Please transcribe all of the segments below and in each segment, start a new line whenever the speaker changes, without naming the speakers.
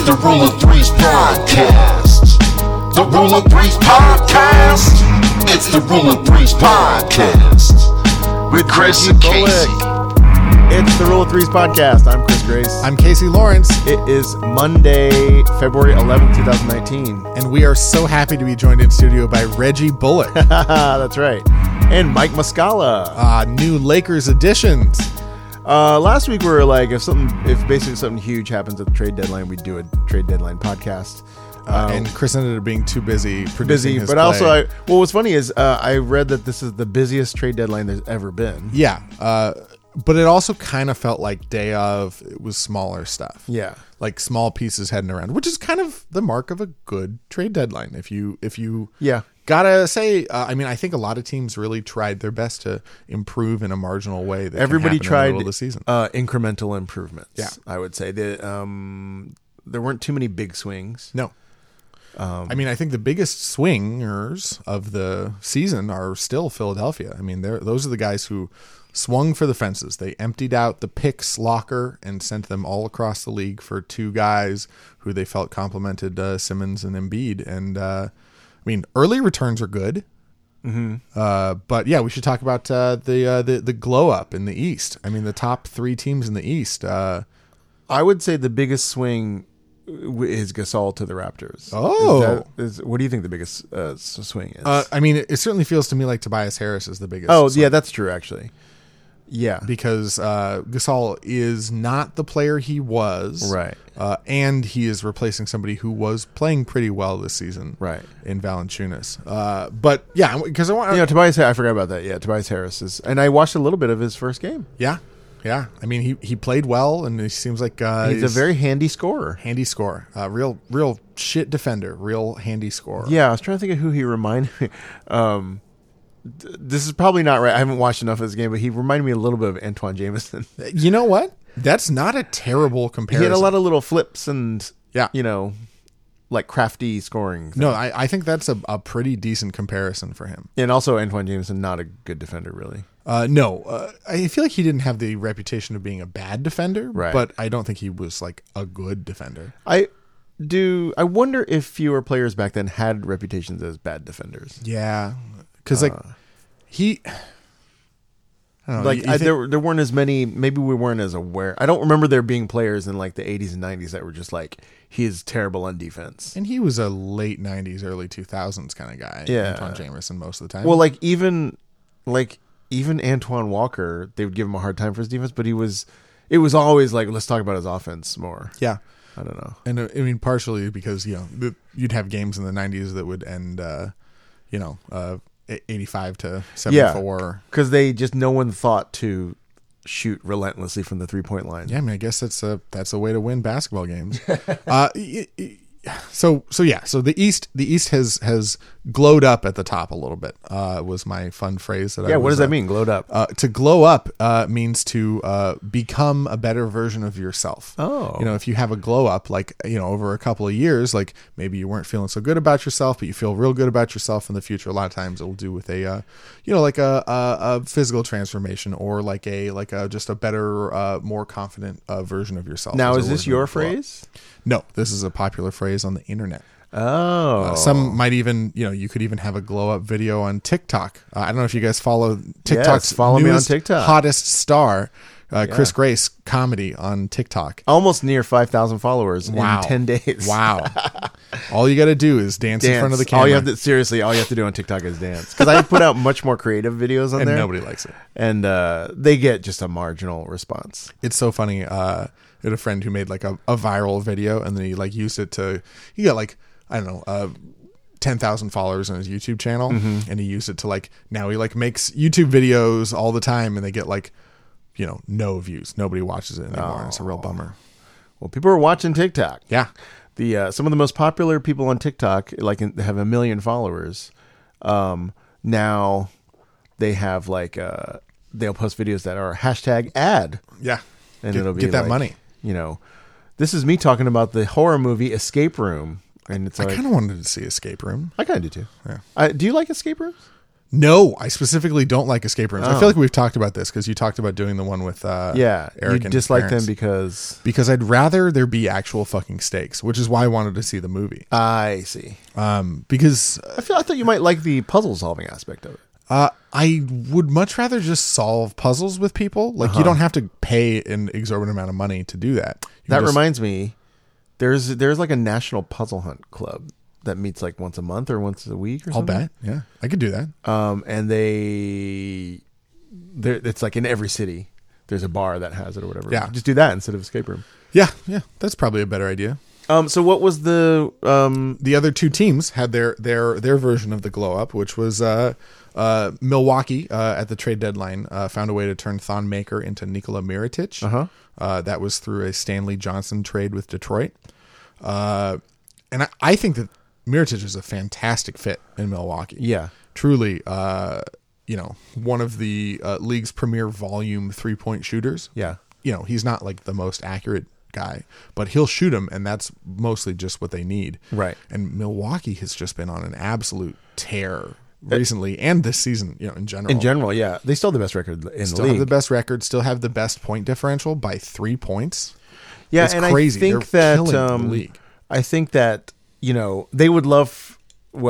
the Rule of Threes podcast. The Rule of Threes podcast. It's the Rule of Threes podcast with Chris and Casey.
It's the Rule of Threes podcast. I'm Chris Grace.
I'm Casey Lawrence.
It is Monday, February 11th, 2019.
And we are so happy to be joined in studio by Reggie Bullock.
That's right. And Mike Muscala.
New Lakers additions.
Last week we were like, if basically something huge happens at the trade deadline, we'd do a trade deadline podcast.
And Chris ended up being too busy producing his
but
play.
also, what's funny is I read that this is the busiest trade deadline there's ever been.
Yeah. But it also kind of felt like day of, it was smaller stuff.
Yeah.
Like small pieces heading around, which is kind of the mark of a good trade deadline. If you
Yeah.
gotta say, I think a lot of teams really tried their best to improve in a marginal way. That
Everybody
can happen
tried
in the middle of the season.
Incremental improvements.
Yeah.
I would say there weren't too many big swings.
No. I think the biggest swingers of the season are still Philadelphia. I mean, those are the guys who swung for the fences. They emptied out the picks locker and sent them all across the league for two guys who they felt complemented Simmons and Embiid. And early returns are good. Mm-hmm. But yeah, we should talk about the glow up in the East. I mean, the top three teams in the East.
I would say the biggest swing is Gasol to the Raptors.
Oh,
what do you think the biggest swing is?
It certainly feels to me like Tobias Harris is the biggest.
Oh,
swing.
yeah, that's true, actually. Yeah,
because Gasol is not the player he was,
right?
And he is replacing somebody who was playing pretty well this season,
right? In
Valanciunas. But yeah, because I want
Tobias. I forgot about that. Yeah, Tobias Harris is, and I watched a little bit of his first game.
Yeah. I mean, he played well, and he seems like
he's a very handy scorer.
Real shit defender, real handy scorer.
Yeah, I was trying to think of who he reminded me. This is probably not right. I haven't watched enough of his game, but he reminded me a little bit of Antoine Jameson.
You know what? That's not a terrible comparison.
He had a lot of little flips and like crafty scoring.
No, I think that's a pretty decent comparison for him.
And also Antoine Jameson, not a good defender, really.
No, I feel like he didn't have the reputation of being a bad defender,
right?
But I don't think he was like a good defender.
I wonder if fewer players back then had reputations as bad defenders.
Yeah, because I don't know,
there weren't as many. Maybe we weren't as aware. I don't remember there being players in like the 80s and 90s that were just like, he is terrible on defense.
And he was a late 90s, early 2000s kind of guy.
Yeah,
Antoine Jameson most of the time.
Well, even Antoine Walker, they would give him a hard time for his defense, but it was always like, let's talk about his offense more.
Yeah.
I don't know.
And partially because, you'd have games in the 90s that would end, 85 to 74.
Because no one thought to shoot relentlessly from the 3-point line.
Yeah, I guess that's a way to win basketball games. So the East has glowed up at the top a little bit. Was my fun phrase that
what does that mean? Glowed up.
To glow up means to become a better version of yourself.
Oh,
if you have a glow up, like over a couple of years, like maybe you weren't feeling so good about yourself, but you feel real good about yourself in the future. A lot of times it will do with a physical transformation or like just a better, more confident version of yourself.
Now, is this your phrase?
No, this is a popular phrase on the internet.
Oh,
some might even, you could even have a glow up video on TikTok. I don't know if you guys follow TikTok's
follow me on TikTok.
Hottest star, Chris Grace comedy on TikTok.
Almost near 5,000 followers in 10 days.
Wow. All you got to do is dance in front of the camera.
All you have to do on TikTok is dance. Because I put out much more creative videos on there.
And nobody likes it.
And they get just a marginal response.
It's so funny. I had a friend who made like a viral video, and then he like used it he got like, I don't know, 10,000 followers on his YouTube channel. Mm-hmm. And he used it to now he makes YouTube videos all the time, and they get no views. Nobody watches it anymore. It's a real bummer.
Well, people are watching TikTok.
Yeah.
Some of the most popular people on TikTok, have 1 million followers. Now they have they'll post videos that are #ad.
Yeah.
And it'll be
get that money.
This is me talking about the horror movie Escape Room. And it's
I kind of wanted to see Escape Room.
I kind of do too.
Yeah.
Do you like escape rooms?
No, I specifically don't like escape rooms. I feel like we've talked about this because you talked about doing the one with
Eric
and
you
his
dislike them
parents.
because
Because I'd rather there be actual fucking stakes, which is why I wanted to see the movie.
I see.
Because
I thought you might like the puzzle solving aspect of it.
I would much rather just solve puzzles with people. Like you don't have to pay an exorbitant amount of money to do that.
That reminds me, there's like a national puzzle hunt club that meets like once a month or once a week or
I'll
something.
bet. Yeah, I could do that.
And it's like in every city there's a bar that has it or whatever.
Yeah.
Just do that instead of escape room.
Yeah, that's probably a better idea.
So what was the
The other two teams had their version of the glow up, which was Milwaukee at the trade deadline found a way to turn Thon Maker into Nikola Mirotic. That was through a Stanley Johnson trade with Detroit. And I think that Mirotic is a fantastic fit in Milwaukee.
Yeah.
Truly, one of the league's premier volume 3-point shooters.
Yeah.
He's not like the most accurate guy, but he'll shoot them, and that's mostly just what they need.
Right.
And Milwaukee has just been on an absolute tear recently and this season, in general.
In general, yeah. They still have the best record in
Still
the league.
have the best record, still have the best point differential by 3 points.
Yeah,
It's
and
crazy.
I think
They're
that
killing the league.
I think that they would love.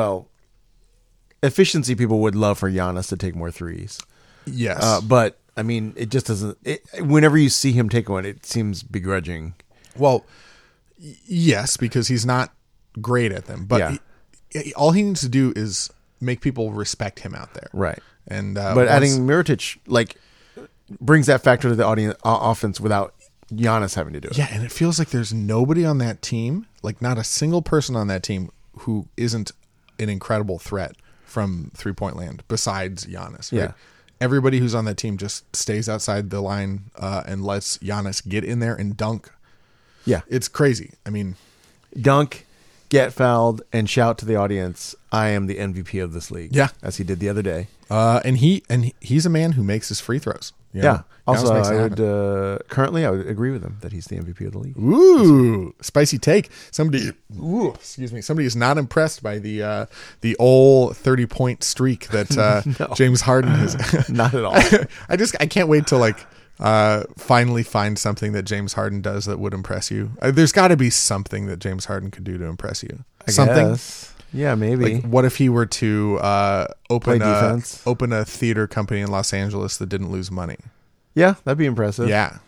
Efficiency people would love for Giannis to take more threes.
Yes.
But I mean, it just doesn't. Whenever you see him take one, it seems begrudging.
Well, yes, because he's not great at them. But
Yeah.
all he needs to do is make people respect him out there.
Right.
And
But adding Mirotic brings that factor to the audience offense without Giannis having to do it.
Yeah, and it feels like there's nobody on that team, like not a single person on that team who isn't an incredible threat from 3-point land besides Giannis. Right?
Yeah.
Everybody who's on that team just stays outside the line and lets Giannis get in there and dunk.
Yeah.
It's crazy. I mean,
Dunk, get fouled, and shout to the audience, "I am the MVP of this league."
Yeah.
As he did the other day.
and he's a man who makes his free throws. You know?
Yeah. Also,
Giannis makes it
I
happen.
would currently I would agree with him that he's the MVP of the league.
Ooh, spicy take. Somebody is not impressed by the old 30-point streak that James Harden has.
Not at all.
I can't wait to finally find something that James Harden does that would impress you. There's got to be something that James Harden could do to impress you.
I
Something.
guess. Yeah, maybe.
Like, what if he were to
Play defense.
open a theater company in Los Angeles that didn't lose money?
Yeah, that'd be impressive.
Yeah.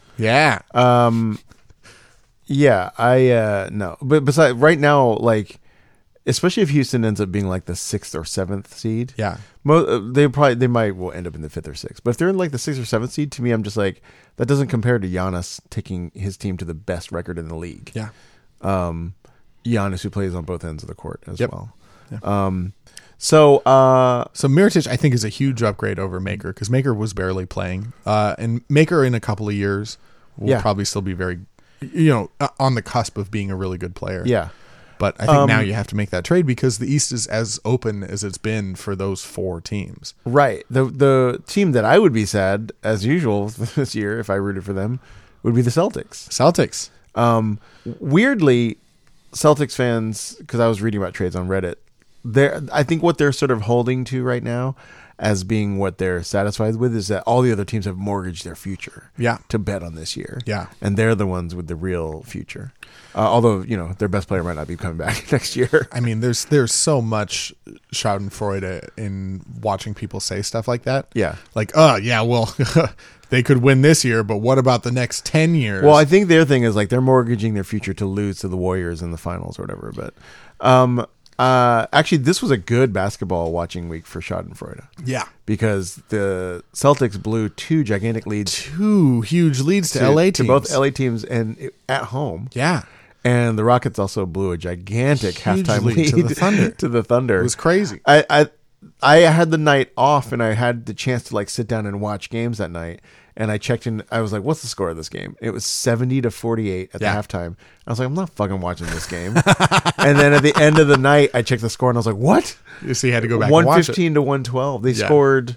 Yeah, no. But besides, right now, especially if Houston ends up being like the 6th or 7th seed.
Yeah.
They might end up in the 5th or 6th. But if they're in like the 6th or 7th seed, to me, I'm just like, that doesn't compare to Giannis taking his team to the best record in the league.
Yeah.
Giannis, who plays on both ends of the court as
Yep.
well.
Yeah.
So
Mirotic, I think, is a huge upgrade over Maker because Maker was barely playing. And Maker in a couple of years will probably still be very, on the cusp of being a really good player.
yeah.
But I think now you have to make that trade because the East is as open as it's been for those 4 teams.
Right. The team that I would be sad, as usual, this year, if I rooted for them, would be the Celtics.
Celtics.
Weirdly, Celtics fans, because I was reading about trades on Reddit, I think what they're sort of holding to right now as being what they're satisfied with is that all the other teams have mortgaged their future to bet on this year.
Yeah.
And they're the ones with the real future. Although, their best player might not be coming back next year.
I mean, there's so much Schadenfreude in watching people say stuff like that.
Yeah.
Like, well, they could win this year, but what about the next 10 years?
Well, I think their thing is they're mortgaging their future to lose to the Warriors in the finals or whatever. But actually, this was a good basketball watching week for Schadenfreude.
Yeah.
Because the Celtics blew 2 gigantic leads.
2 huge leads to LA teams.
To both LA teams and at home.
Yeah.
And the Rockets also blew a gigantic
Huge
halftime
lead
lead
to the Thunder.
to the Thunder.
It was crazy.
I had the night off and I had the chance to sit down and watch games that night. And I checked in. I was like, "What's the score of this game?" It was 70-48 at the halftime. I was like, "I'm not fucking watching this game." And then at the end of the night, I checked the score and I was like, "What?"
So you had to go back and watch it.
115 to 112. They scored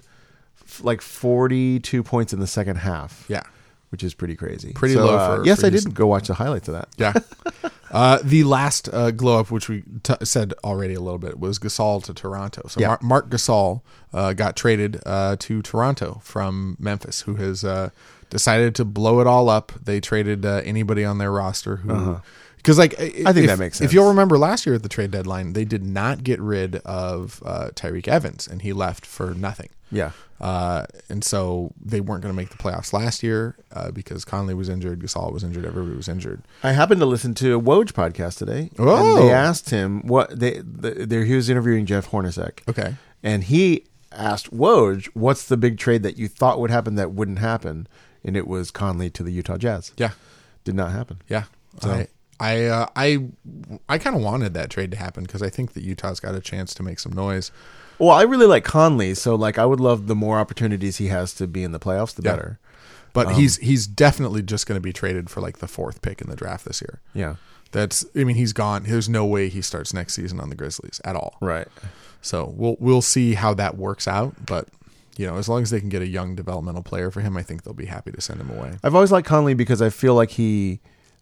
42 points in the second half.
Yeah.
Which is pretty crazy.
Pretty low for
yes, I
Houston.
did go watch the highlights of that.
Yeah. The last glow up, which we said already a little bit, was Gasol to Toronto. So
Yeah.
Marc Gasol got traded to Toronto from Memphis, who has decided to blow it all up. They traded anybody on their roster who. Because I
think that makes sense.
If you'll remember last year at the trade deadline, they did not get rid of Tyreek Evans, and he left for nothing.
Yeah.
And so they weren't going to make the playoffs last year because Conley was injured, Gasol was injured, everybody was injured.
I happened to listen to a Woj podcast today.
Oh.
And they asked him what he was interviewing Jeff Hornacek.
Okay.
And he asked Woj, what's the big trade that you thought would happen that wouldn't happen? And it was Conley to the Utah Jazz.
Yeah.
Did not happen.
Yeah.
So-
I kind of wanted that trade to happen because I think that Utah's got a chance to make some noise.
Well, I really like Conley, so like I would love the more opportunities he has to be in the playoffs, the better.
But he's definitely just going to be traded for like the 4th pick in the draft this year.
Yeah.
He's gone. There's no way he starts next season on the Grizzlies at all.
Right.
So we'll see how that works out. But as long as they can get a young developmental player for him, I think they'll be happy to send him away.
I've always liked Conley because I feel like was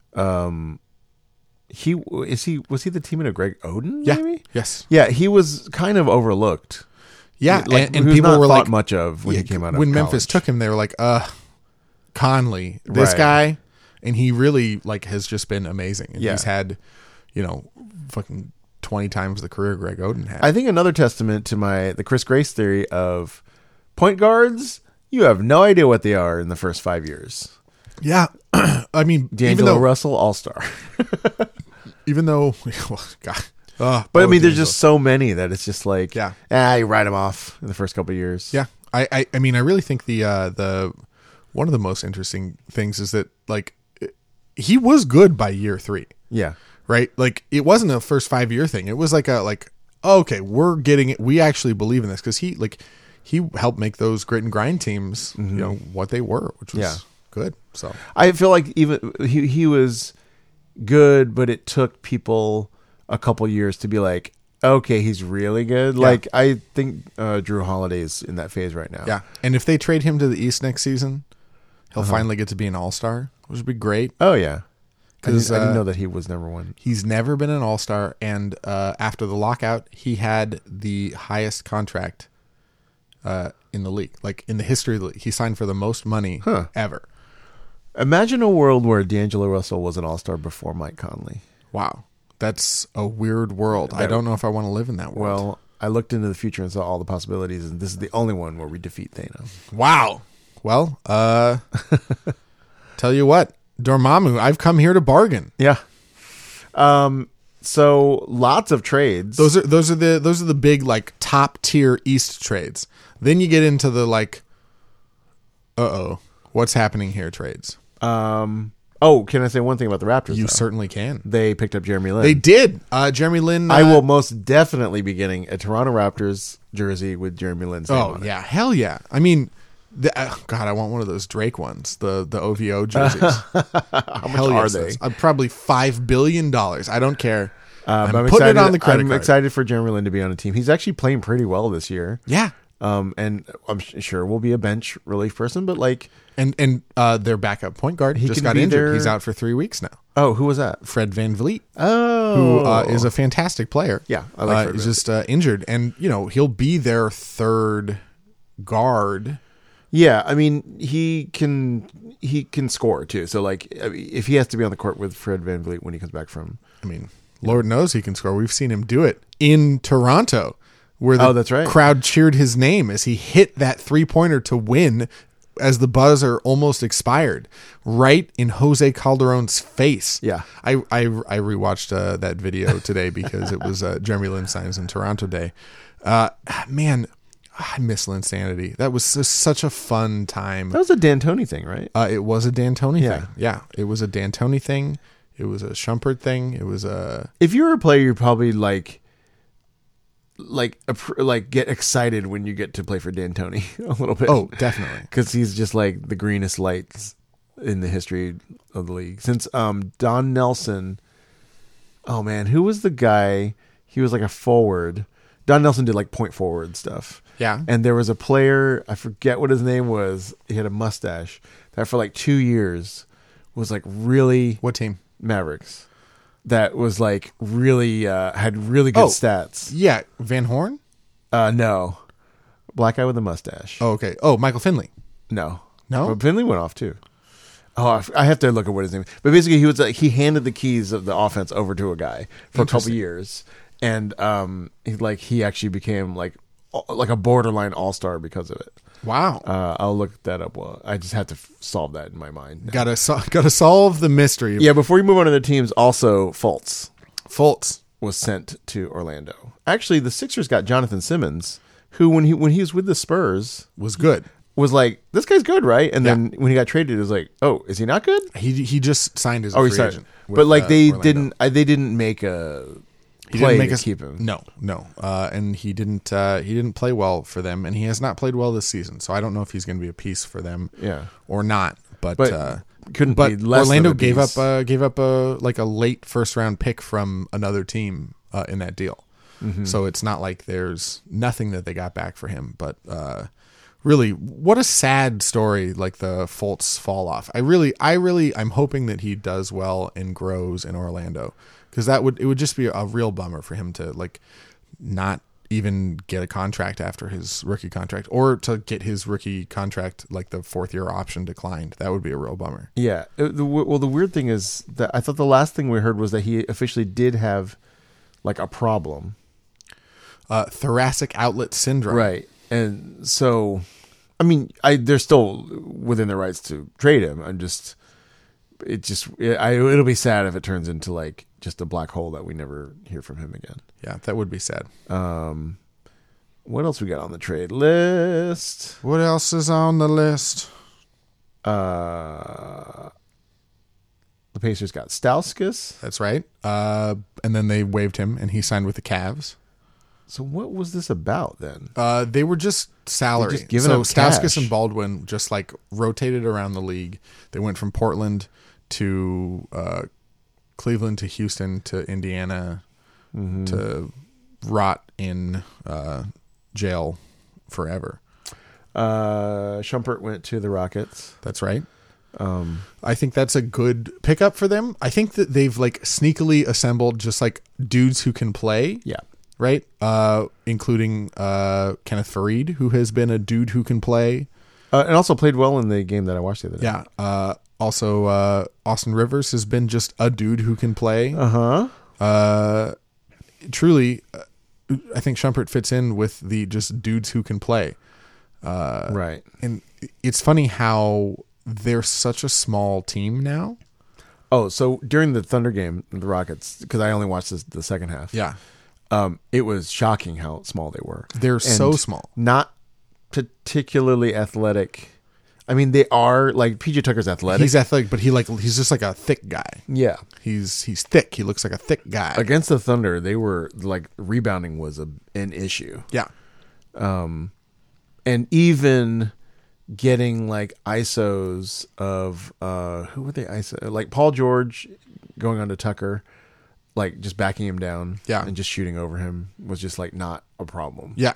he the teammate of Greg Oden?
Yeah.
Maybe?
Yes.
Yeah, he was kind of overlooked.
Yeah,
Like,
and
he was
people
not
were
thought
like
much of when he came out of
when Memphis
college.
took him. They were like, Conley, this
Right.
guy, and he really like has just been amazing. And
Yeah.
he's had, fucking 20 times the career Greg Oden had.
I think another testament to the Chris Grace theory of point guards, you have no idea what they are in the first 5 years.
Yeah, I mean,
D'Angelo Russell, all-star.
even though, God.
But I mean, there's just so many that it's just like,
Yeah.
you write them off in the first couple of years.
Yeah, I mean, I really think the one of the most interesting things is that like he was good by year 3,
Yeah.
right? Like it wasn't a first 5-year thing. It was like okay, we're getting it. We actually believe in this because he helped make those grit and grind teams, what they were, which was good. So
I feel like even he was good, but it took people a couple years to be like, okay, he's really good.
Yeah.
Like I think Drew Holiday's in that phase right now.
yeah, and if they trade him to the East next season, he'll finally get to be an All-Star, which would be great.
Oh yeah. I
'Cause,
didn't know that he was number one.
He's never been an All-Star, and after the lockout, he had the highest contract in the league. Like in the history of the league, he signed for the most money ever.
Imagine a world where D'Angelo Russell was an all-star before Mike Conley.
Wow, that's a weird world. I don't know if I want to live in that world.
Well, I looked into the future and saw all the possibilities, and this is the only one where we defeat Thanos.
Wow. Well, tell you what, Dormammu, I've come here to bargain.
Yeah. So lots of trades.
Those are the big like top tier East trades. Then you get into the like, what's happening here trades.
Oh, can I say one thing about the Raptors?
You
though?
certainly can.
They picked up Jeremy Lin.
They did. Jeremy Lin.
I will most definitely be getting a Toronto Raptors jersey with Jeremy Lin's name on it.
Yeah, hell yeah. I mean, God, I want one of those Drake ones, the OVO jerseys.
How much are they?
Probably $5 billion. I don't care.
But
I'm putting it on the credit
I'm
card.
excited for Jeremy Lin to be on a team. He's actually playing pretty well this year.
Yeah.
And I'm sure will be a bench relief person, but like,
And their backup point guard just
can
got
be
injured.
their-
He's out for 3 weeks now.
oh, who was that?
Fred VanVleet,
Oh,
who is a fantastic player.
Yeah, I like Fred
He's just injured, and he'll be their third guard.
yeah. I mean, he can score too. So like, I mean, if he has to be on the court with Fred VanVleet when he comes back from,
I mean, Lord knows he can score. We've seen him do it in Toronto, where the
that's right.
crowd cheered his name as he hit that 3-pointer to win as the buzzer almost expired, right in Jose Calderon's face.
Yeah.
I rewatched that video today because it was Jeremy Lin signs in Toronto Day. Man, I miss Linsanity. That was such a fun time.
that was a D'Antoni thing, right?
It was a D'Antoni
Yeah.
thing. Yeah, it was a D'Antoni thing. It was a Shumpert thing. It was a...
If you were a player, you'd probably like get excited when you get to play for D'Antoni a little bit.
Oh, definitely.
Because he's just like the greenest lights in the history of the league. Since Don Nelson, oh man, who was the guy? He was like a forward. Don Nelson did like point forward stuff.
Yeah.
And there was a player, I forget what his name was. He had a mustache that for like 2 years was like really
What team?
Mavericks. that was like really had really good stats.
Yeah, Van Horn.
No, black guy with a mustache.
Oh, okay. Oh, Michael Finley.
No.
No?
But Finley went off too. Oh, I have to look at what his name is. But basically, he was like, he handed the keys of the offense over to a guy for a couple years, and he actually became like a borderline all-star because of it.
Wow.
I'll look that up. Well, I just have to solve that in my mind.
Gotta solve the mystery.
Yeah. Before we move on to the teams, also Fultz was sent to Orlando. Actually, the Sixers got Jonathan Simmons, who when he was with the Spurs
was good.
Was like, this guy's good, right? And then when he got traded, it was like, oh, is he not good?
He just signed as a free agent.
But like they
Orlando.
didn't make a play to keep him.
No. And he didn't play well for them, and he has not played well this season. So I don't know if he's going to be a piece for them, or not. But
couldn't be less.
Orlando
than a
gave up a late first round pick from another team in that deal. Mm-hmm. So it's not like there's nothing that they got back for him, but. Really, what a sad story, like the Fultz fall off. I'm hoping that he does well and grows in Orlando, because it would just be a real bummer for him to like not even get a contract after his rookie contract, or to get his rookie contract like the 4th-year option declined. That would be a real bummer.
Yeah. Well, the weird thing is that I thought the last thing we heard was that he officially did have like a problem,
thoracic outlet syndrome,
right? And so, I mean, they're still within their rights to trade him. It'll be sad if it turns into like just a black hole that we never hear from him again.
Yeah, that would be sad.
What else we got on the trade list?
What else is on the list?
The Pacers got Stauskas.
That's right. And then they waived him, and he signed with the Cavs.
So what was this about then?
They were just salary.
Just giving up
Stauskas
cash.
and Baldwin just like rotated around the league. They went from Portland to Cleveland to Houston to Indiana to rot in jail forever.
Shumpert went to the Rockets.
That's right. I think that's a good pickup for them. I think that they've like sneakily assembled just like dudes who can play.
Yeah.
Right? Including Kenneth Farid, who has been a dude who can play.
And also played well in the game that I watched the other day.
Yeah. Also, Austin Rivers has been just a dude who can play. Truly, I think Shumpert fits in with the just dudes who can play.
Right.
And it's funny how they're such a small team now.
Oh, so during the Thunder game, the Rockets, because I only watched the second half.
Yeah.
It was shocking how small they were.
They're so small.
Not particularly athletic. I mean, they are like PJ Tucker's athletic.
He's athletic, but he's just like a thick guy.
Yeah.
He's thick. He looks like a thick guy.
Against the Thunder, they were like rebounding was an issue.
Yeah.
And even getting like ISOs of who were they ISO? Like Paul George going on to Tucker, like just backing him down, and just shooting over him was just like not a problem.
Yeah.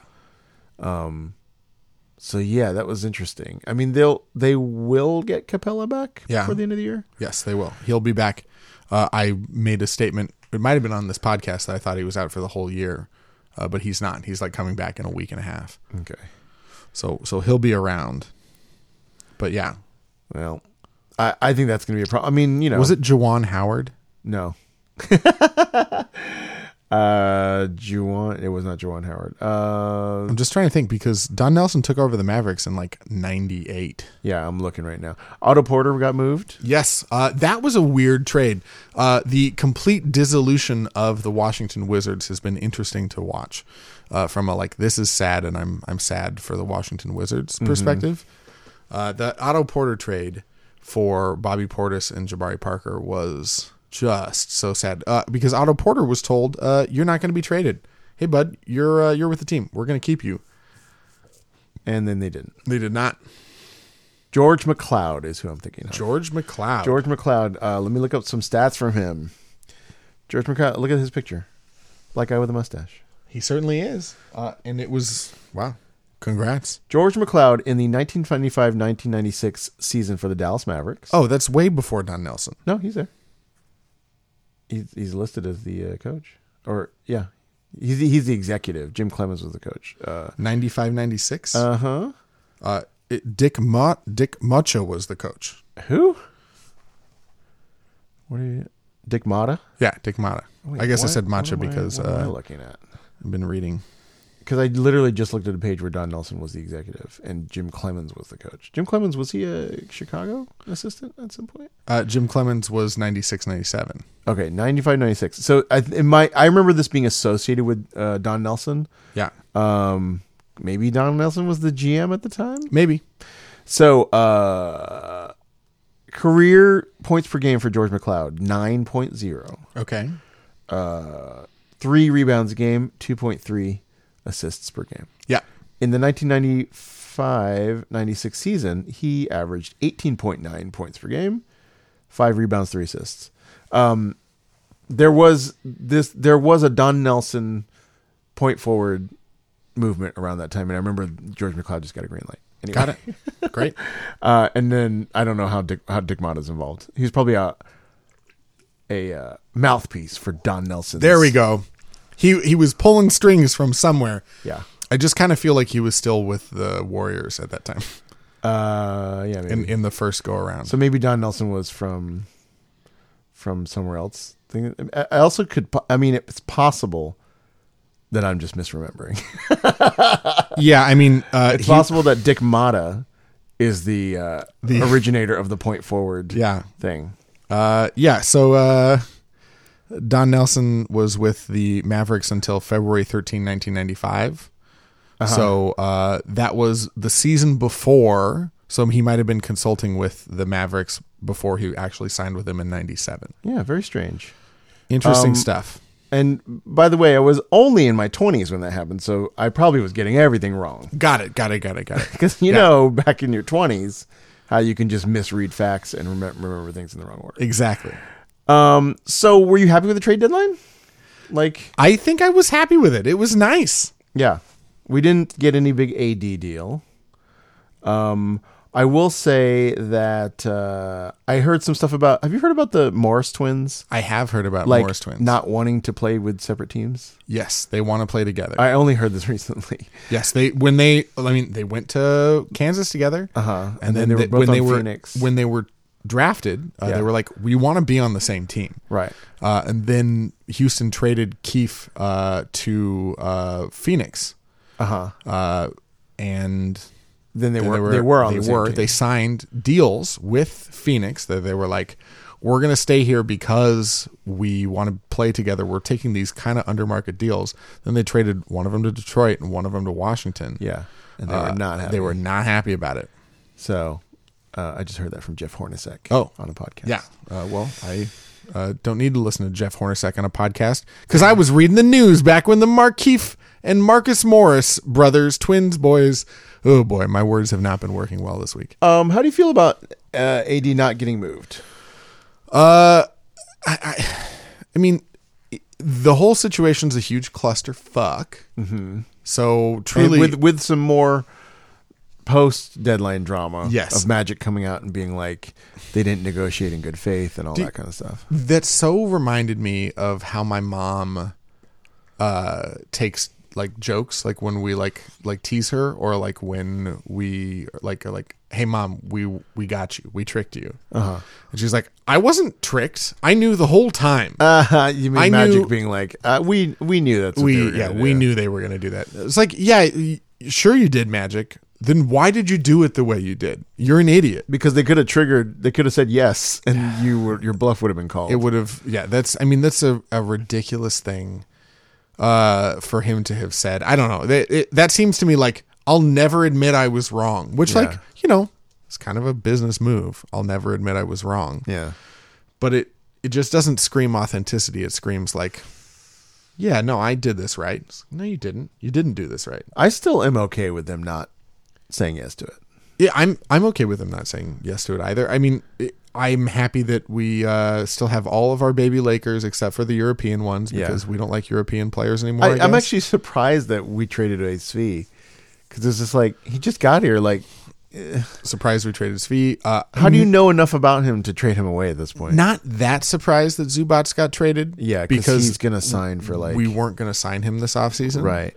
So yeah, that was interesting. I mean, they will get Capella back before the end of the year.
Yes, they will. He'll be back. I made a statement. It might have been on this podcast that I thought he was out for the whole year, but he's not. He's like coming back in a week and a half.
Okay.
So he'll be around. But yeah.
Well, I think that's going to be a problem. I mean, you know,
was it Juwan Howard?
No. Juwan. It was not Juwan Howard.
I'm just trying to think because Don Nelson took over the Mavericks in like 98.
Yeah, I'm looking right now. Otto Porter got moved.
Yes, that was a weird trade. The complete dissolution of the Washington Wizards has been interesting to watch from a like this is sad and I'm sad for the Washington Wizards perspective. The Otto Porter trade for Bobby Portis and Jabari Parker was just so sad because Otto Porter was told you're not going to be traded. Hey bud, you're with the team. We're going to keep you.
And then they didn't.
They did not.
George McLeod is who I'm thinking of.
George McLeod.
George McLeod. Let me look up some stats from him. George McLeod. Look at his picture. Black guy with a mustache.
He certainly is. And it was wow. Congrats.
George McLeod in the 1995-1996 season for the Dallas Mavericks.
Oh, that's way before Don Nelson.
No, he's there. He's listed as the coach, or yeah, he's the executive. Jim Clemens was the coach.
95, 96.
Uh-huh.
Dick Macho was the coach.
Who? What are you? Dick Motta?
Yeah, Dick Motta.
Wait,
I guess I
what?
said Macho because
what am I looking at?
I've been reading.
Because I literally just looked at a page where Don Nelson was the executive and Jim Clemens was the coach. Jim Clemens, was he a Chicago assistant at some point?
Jim Clemens was 96, 97.
Okay, 95, 96. So I remember this being associated with Don Nelson.
Yeah.
Maybe Don Nelson was the GM at the time?
Maybe.
So, career points per game for George McLeod, 9.0.
Okay.
3 rebounds a game, 2.3 assists per game.
Yeah.
In the 1995-96 season, he averaged 18.9 points per game, 5 rebounds, 3 assists. There was a Don Nelson point forward movement around that time, and I remember George McLeod just got a green light. Anyway.
Got it. Great.
And then I don't know how Dick Motta's involved. He was probably a mouthpiece for Don Nelson.
There we go. He was pulling strings from somewhere.
Yeah.
I just kind of feel like he was still with the Warriors at that time.
Yeah, maybe.
In the first go around.
So maybe Don Nelson was from somewhere else. I also could. I mean, it's possible that I'm just misremembering.
Yeah, I mean,
it's possible that Dick Motta is the originator of the point forward. Thing.
Yeah. So Don Nelson was with the Mavericks until February 13, 1995. So that was the season before. So he might have been consulting with the Mavericks before he actually signed with them in 97.
Yeah, very strange.
Interesting stuff.
And by the way, I was only in my 20s when that happened, so I probably was getting everything wrong.
Got it.
Because you know, back in your 20s, how you can just misread facts and remember things in the wrong order.
Exactly.
So were you happy with the trade deadline? Like,
I think I was happy with it. It was nice.
Yeah. We didn't get any big AD deal. I will say that I heard some stuff about. Have you heard about the Morris twins?
I have heard about
Like,
Morris twins.
not wanting to play with separate teams.
Yes, they want to play together.
I only heard this recently.
Yes, they went to Kansas together.
And then they were both on Phoenix.
When they were drafted, they were like, we want to be on the same team.
Right.
And then Houston traded Keefe to Phoenix. And
then they were on the same team.
They signed deals with Phoenix that they were like, we're going to stay here because we want to play together. We're taking these kind of undermarket deals. Then they traded one of them to Detroit and one of them to Washington.
Yeah. And they were not happy.
They were not happy about it.
So I just heard that from Jeff Hornacek on a podcast.
Yeah. Well, I don't need to listen to Jeff Hornacek on a podcast because I was reading the news back when the Markieff and Marcus Morris brothers, twins, boys. Oh boy, my words have not been working well this week.
How do you feel about AD not getting moved?
I mean, the whole situation's a huge clusterfuck.
Mm-hmm.
So truly,
and with some more post deadline drama,
yes,
of Magic coming out and being like they didn't negotiate in good faith and all that kind of stuff.
That so reminded me of how my mom takes like jokes, like when we like tease her, or like when we like are like, hey mom, we got you, we tricked you, and she's like, I wasn't tricked, I knew the whole time.
You mean Magic being like, we knew that's what
we knew they were gonna do that. It's like, yeah, sure you did, Magic. Then why did you do it the way you did? You're an idiot.
Because they could have said yes, and your bluff would have been called.
It would have. Yeah, that's a ridiculous thing for him to have said. I don't know. That seems to me like, I'll never admit I was wrong, which like, you know, it's kind of a business move. I'll never admit I was wrong.
Yeah.
But it just doesn't scream authenticity. It screams like, yeah, no, I did this right. No, you didn't. You didn't do this right.
I still am okay with them not saying yes to it.
Yeah, I'm okay with them not saying yes to it either. I mean, I'm happy that we still have all of our baby Lakers except for the European ones because we don't like European players anymore.
I'm actually surprised that we traded ASV because it's just like, he just got here. Like,
Surprised we traded Svi.
How do you know enough about him to trade him away at this point?
Not that surprised that Zubats got traded.
Yeah, because he's going to sign for like...
We weren't going to sign him this offseason.
Right.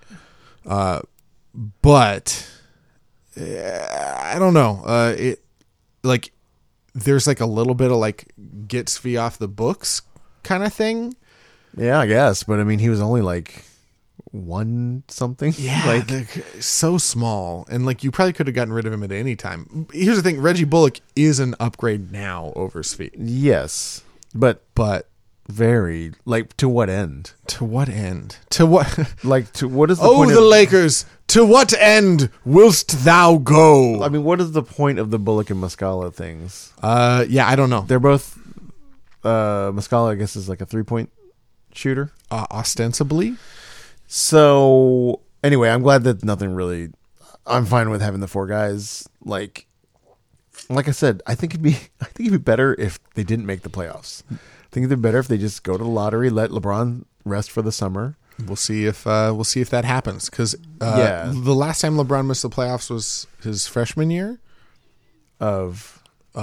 But I don't know. There's like a little bit of like get Svi off the books kind of thing.
Yeah, I guess. But I mean, he was only like one something.
Yeah,
like
so small, and like you probably could have gotten rid of him at any time. Here's the thing: Reggie Bullock is an upgrade now over Svi.
Yes, but very like to what end?
To what end? To what?
Like to what is the
oh
point
the
of,
Lakers? To what end willst thou go?
I mean, what is the point of the Bullock and Muscala things?
Yeah, I don't know.
They're both Muscala, I guess, is like a 3-point shooter,
ostensibly.
So anyway, I'm glad that nothing really. I'm fine with having the 4 guys. Like I said, I think it'd be better if they didn't make the playoffs. I think it'd be better if they just go to the lottery, let LeBron rest for the summer.
We'll see if that happens, because the last time LeBron missed the playoffs was his freshman year
of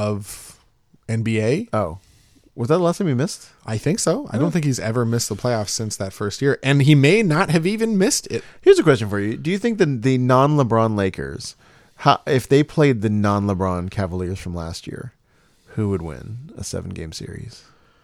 NBA.
Oh, was that the last time he missed?
I think so. I don't think he's ever missed the playoffs since that first year, and he may not have even missed it.
Here's a question for you: do you think the non-LeBron Lakers, if they played the non-LeBron Cavaliers from last year, who would win a 7-game series?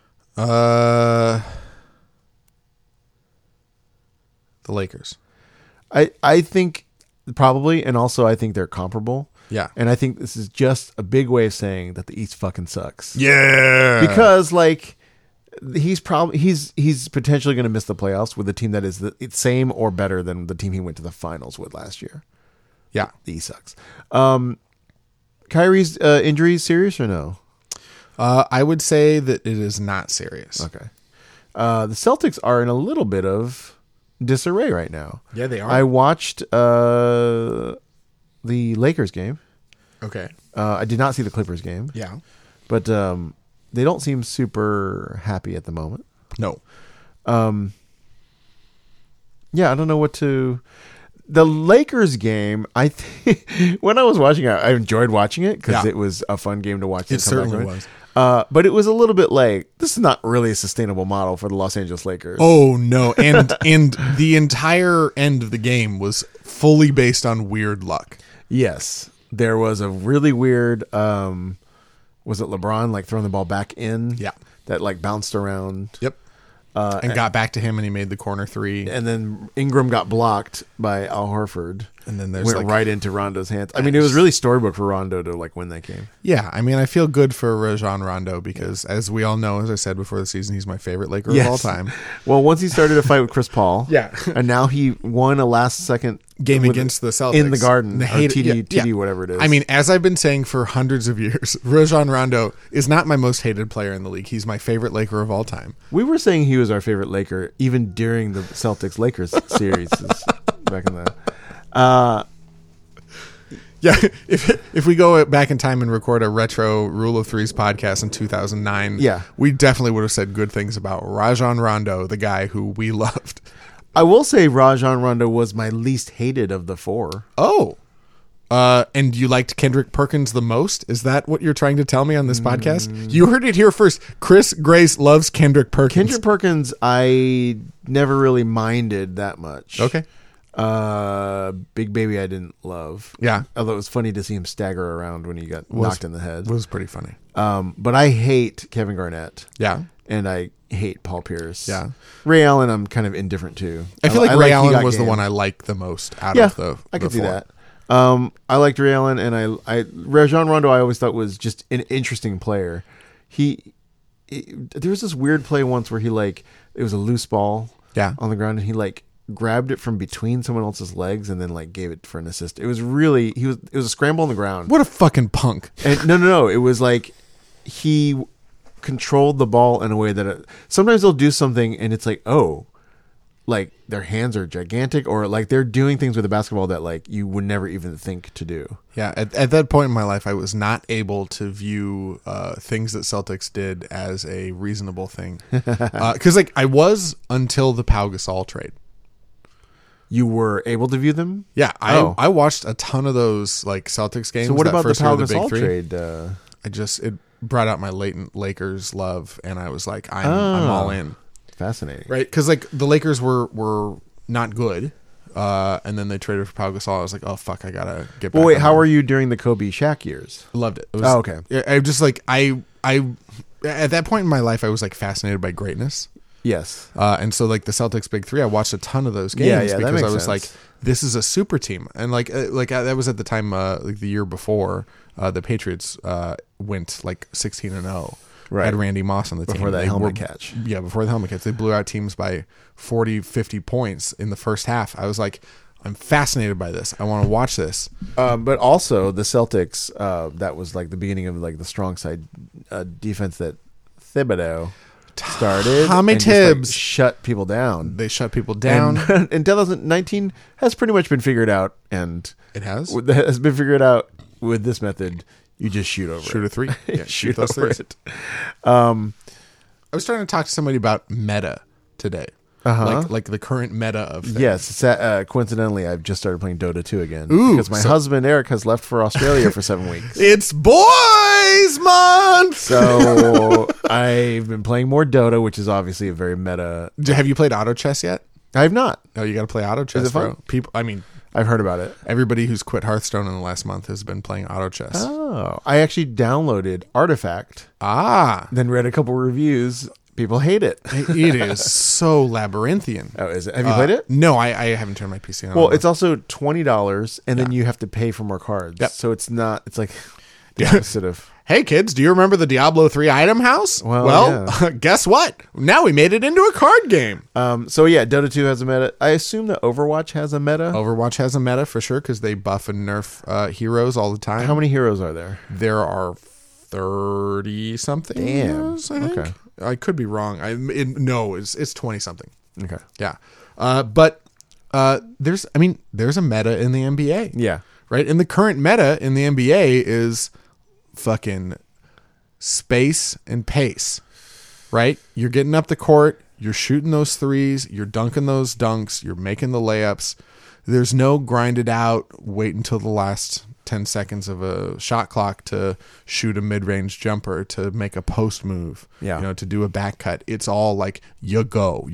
The Lakers.
I think probably, and also I think they're comparable.
Yeah.
And I think this is just a big way of saying that the East fucking sucks.
Yeah.
Because like he's potentially going to miss the playoffs with a team that is the same or better than the team he went to the finals with last year.
Yeah.
The East sucks. Kyrie's injury serious or no?
I would say that it is not serious.
Okay. The Celtics are in a little bit of disarray right now.
Yeah, they are.
I watched the Lakers game.
Okay.
I did not see the Clippers game.
Yeah.
But they don't seem super happy at the moment.
No.
Yeah, I don't know what to... The Lakers game, when I was watching it, I enjoyed watching it because it was a fun game to watch.
It certainly was.
But it was a little bit like, this is not really a sustainable model for the Los Angeles Lakers.
Oh, no. And the entire end of the game was fully based on weird luck.
Yes. There was a really weird, was it LeBron like throwing the ball back in?
Yeah.
That like bounced around.
Yep. And got back to him, and he made the corner 3.
And then Ingram got blocked by Al Horford.
And then there's
went right into Rondo's hands. I mean, it was really storybook for Rondo to like win that game.
Yeah, I mean, I feel good for Rajon Rondo because, as we all know, as I said before the season, he's my favorite Laker of all time.
Well, once he started a fight with Chris Paul, and now he won a last-second
game against the Celtics
in the Garden,
TD,
whatever it is.
I mean, as I've been saying for hundreds of years, Rajon Rondo is not my most hated player in the league. He's my favorite Laker of all time.
We were saying he was our favorite Laker even during the Celtics-Lakers series back in the...
Yeah, if we go back in time and record a retro Rule of Threes podcast in 2009, we definitely would have said good things about Rajon Rondo, the guy who we loved.
I will say Rajon Rondo was my least hated of the 4.
Oh. And you liked Kendrick Perkins the most? Is that what you're trying to tell me on this podcast? You heard it here first. Chris Grace loves Kendrick Perkins.
Kendrick Perkins, I never really minded that much.
Okay.
Big Baby I didn't love.
Yeah.
Although it was funny to see him stagger around when he got knocked in the head.
It was pretty funny.
But I hate Kevin Garnett.
Yeah.
And I hate Paul Pierce.
Yeah.
Ray Allen I'm kind of indifferent to.
I feel like Ray Allen was the one I liked the most out of the
I could see
4.
that. I liked Ray Allen, and I Rajon Rondo I always thought was just an interesting player. There was this weird play once where he it was a loose ball on the ground, and he grabbed it from between someone else's legs and then gave it for an assist. It was it was a scramble on the ground.
What a fucking punk.
And no. It was he controlled the ball in a way that sometimes they'll do something and it's their hands are gigantic or they're doing things with the basketball that you would never even think to do.
Yeah. At that point in my life, I was not able to view things that Celtics did as a reasonable thing. Cause I was until the Pau Gasol trade.
You were able to view them?
Yeah, I watched a ton of those like Celtics games.
So what about the
first year
Pau
of the Big
Gasol
Three.
trade?
It brought out my latent Lakers love, and I was like, I'm all in.
Fascinating.
Right? Because like the Lakers were not good, and then they traded for Pau Gasol. I was like, oh fuck, I gotta get back.
Well, wait,
on
how
that.
were you during the Kobe Shaq years?
Loved it.
Okay.
I just like I at that point in my life, I was like fascinated by greatness.
Yes.
And so like the Celtics Big Three, I watched a ton of those games
Yeah, that
because
makes
I was
sense.
like, this is a super team. And like that was at the time, like the year before, the Patriots went like 16-0.
Right.
Had Randy Moss on the team.
Before that
They
helmet catch.
Yeah, before the helmet catch. They blew out teams by 40, 50 points in the first half. I was like, I'm fascinated by this. I want to watch this.
But also the Celtics, that was like the beginning of like the strong side defense that Thibodeau started.
Tommy
and just, like,
Tibbs.
shut people down.
They shut people down.
And 2019 has pretty much been figured out, and
It has?
has been figured out with this method. You just shoot over
Shoot
it.
a three. Yeah,
shoot
those
over
threes.
it.
I was trying to talk to somebody about meta today. Like the current meta of things.
Yes, coincidentally, I've just started playing Dota 2 again
Ooh,
because my husband Eric has left for Australia for 7 weeks.
It's Boys Month!
So I've been playing more Dota, which is obviously a very meta.
Have you played auto chess yet?
I have not.
Oh, you got to play auto chess,
it fun?
bro. People, I mean,
I've heard about it.
everybody who's quit Hearthstone in the last month has been playing auto chess.
Oh, I actually downloaded Artifact,
Then
then read a couple reviews. People hate it.
it is so labyrinthian.
Oh, is it? Have you played it?
No, I haven't turned my PC on.
Well, it's also $20, and then you have to pay for more cards.
Yep.
So it's not. It's like the opposite of.
Hey kids, do you remember the Diablo 3 item house?
Well,
guess what? Now we made it into a card game.
So yeah, Dota 2 has a meta. I assume that Overwatch has a meta.
Overwatch has a meta for sure because they buff and nerf heroes all the time.
How many heroes are there?
There are 30 something.
Damn.
I think.
Okay.
I could be wrong. It's 20 something.
Okay.
Yeah. But there's a meta in the NBA.
Yeah.
Right? And the current meta in the NBA is fucking space and pace. Right? You're getting up the court, you're shooting those threes, you're dunking those dunks, you're making the layups. There's no grinded out, wait until the last 10 seconds of a shot clock to shoot a mid-range jumper, to make a post move,
Yeah.
to do a back cut. It's all like you're going.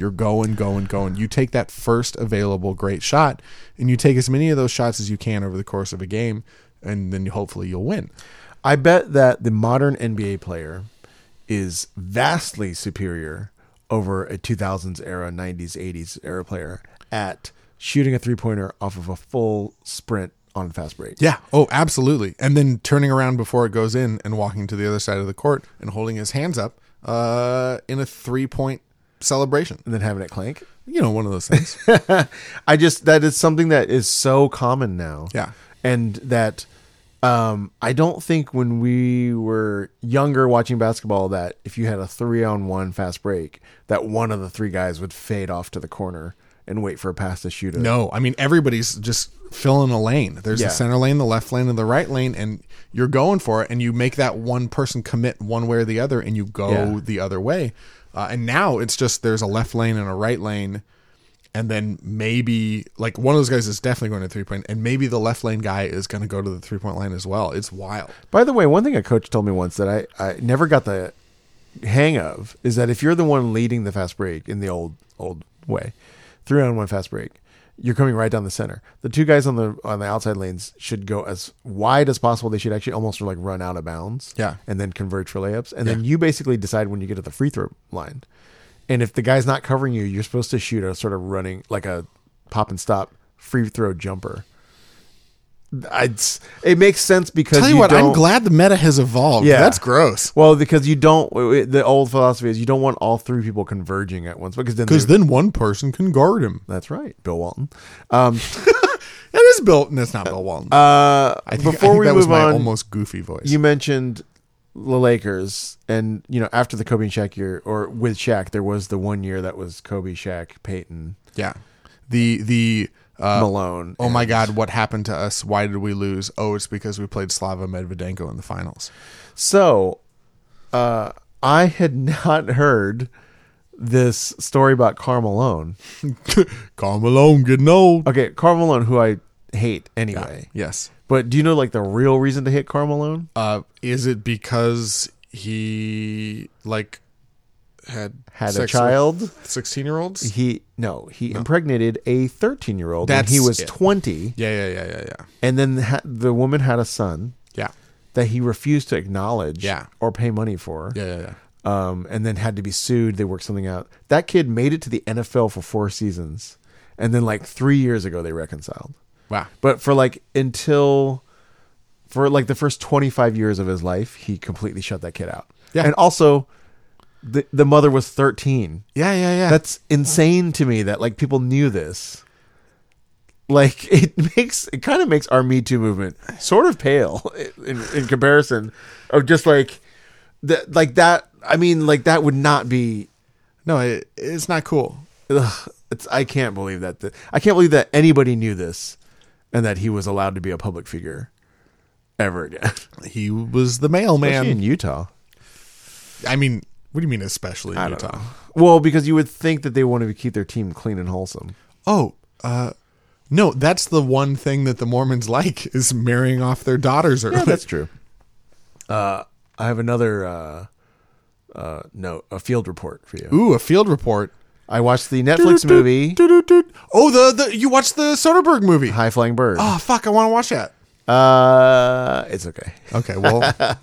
You take that first available great shot, and you take as many of those shots as you can over the course of a game, and then hopefully you'll win.
I bet that the modern NBA player is vastly superior over a 2000s era, 90s, 80s era player at shooting a three-pointer off of a full sprint on fast break.
Yeah. Oh, absolutely. And then turning around before it goes in and walking to the other side of the court and holding his hands up in a 3-point celebration.
And then having it clank.
One of those things.
That is something that is so common now.
Yeah.
And that I don't think when we were younger watching basketball that if you had a 3-on-1 fast break, that one of the three guys would fade off to the corner and wait for a pass to shoot it.
No, I mean, everybody's just filling a lane. There's the center lane, the left lane, and the right lane, and you're going for it, and you make that one person commit one way or the other, and you go the other way. And now it's just there's a left lane and a right lane, and then maybe, like, one of those guys is definitely going to 3-point, and maybe the left lane guy is going to go to the 3-point line as well. It's wild.
By the way, one thing a coach told me once that I never got the hang of is that if you're the one leading the fast break in the old way, 3-on-1 fast break, you're coming right down the center. The two guys on the outside lanes should go as wide as possible. They should actually almost like run out of bounds.
Yeah.
And then converge for layups. And then you basically decide when you get to the free throw line. And if the guy's not covering you, you're supposed to shoot a sort of running, like a pop and stop free throw jumper. It makes sense because
Tell you what, I'm glad the meta has evolved.
Yeah.
That's gross.
Well, because you don't. The old philosophy is you don't want all three people converging at once because
Then one person can guard him.
that's right, Bill Walton.
It is Bill. And it's not Bill Walton. I think
Before we
that was
move
my
on,
almost goofy voice.
you mentioned the Lakers, and after the Kobe and Shaq year, or with Shaq, there was the 1 year that was Kobe, Shaq, Peyton,
yeah. The
Malone.
Oh my God, what happened to us? Why did we lose? Oh, it's because we played Slava Medvedenko in the finals.
So, I had not heard this story about Karl Malone.
Karl Malone getting old.
Okay, Karl Malone, who I hate anyway.
Yes.
But do you know like the real reason to hate Karl Malone?
Is it because he like had
A
sex
child?
with 16-year-olds?
He impregnated a 13-year-old when
That's
he was
it.
20,
Yeah.
and then the woman had a son
Yeah.
that he refused to acknowledge or pay money for.
Yeah.
And then had to be sued. They worked something out. That kid made it to the NFL for 4 seasons, and then like 3 years ago they reconciled.
Wow.
But for the first 25 years of his life, he completely shut that kid out.
Yeah.
And also, the mother was 13.
Yeah.
That's insane to me that like people knew this. Like it kind of makes our Me Too movement sort of pale in comparison of just like that. I mean, like that would not be.
No, it's not cool.
I can't believe that. I can't believe that anybody knew this, and that he was allowed to be a public figure ever again.
He was the mailman.
Especially in Utah.
I mean, what do you mean especially in
I don't
Utah?
know. Well, because you would think that they wanted to keep their team clean and wholesome.
Oh, no, that's the one thing that the Mormons like is marrying off their daughters early.
Yeah, that's true. I have another note, a field report for you.
Ooh, a field report.
I watched the Netflix movie
Oh, the you watched the Soderbergh movie.
High Flying Bird.
Oh, fuck, I want to watch that.
It's okay.
Okay, well,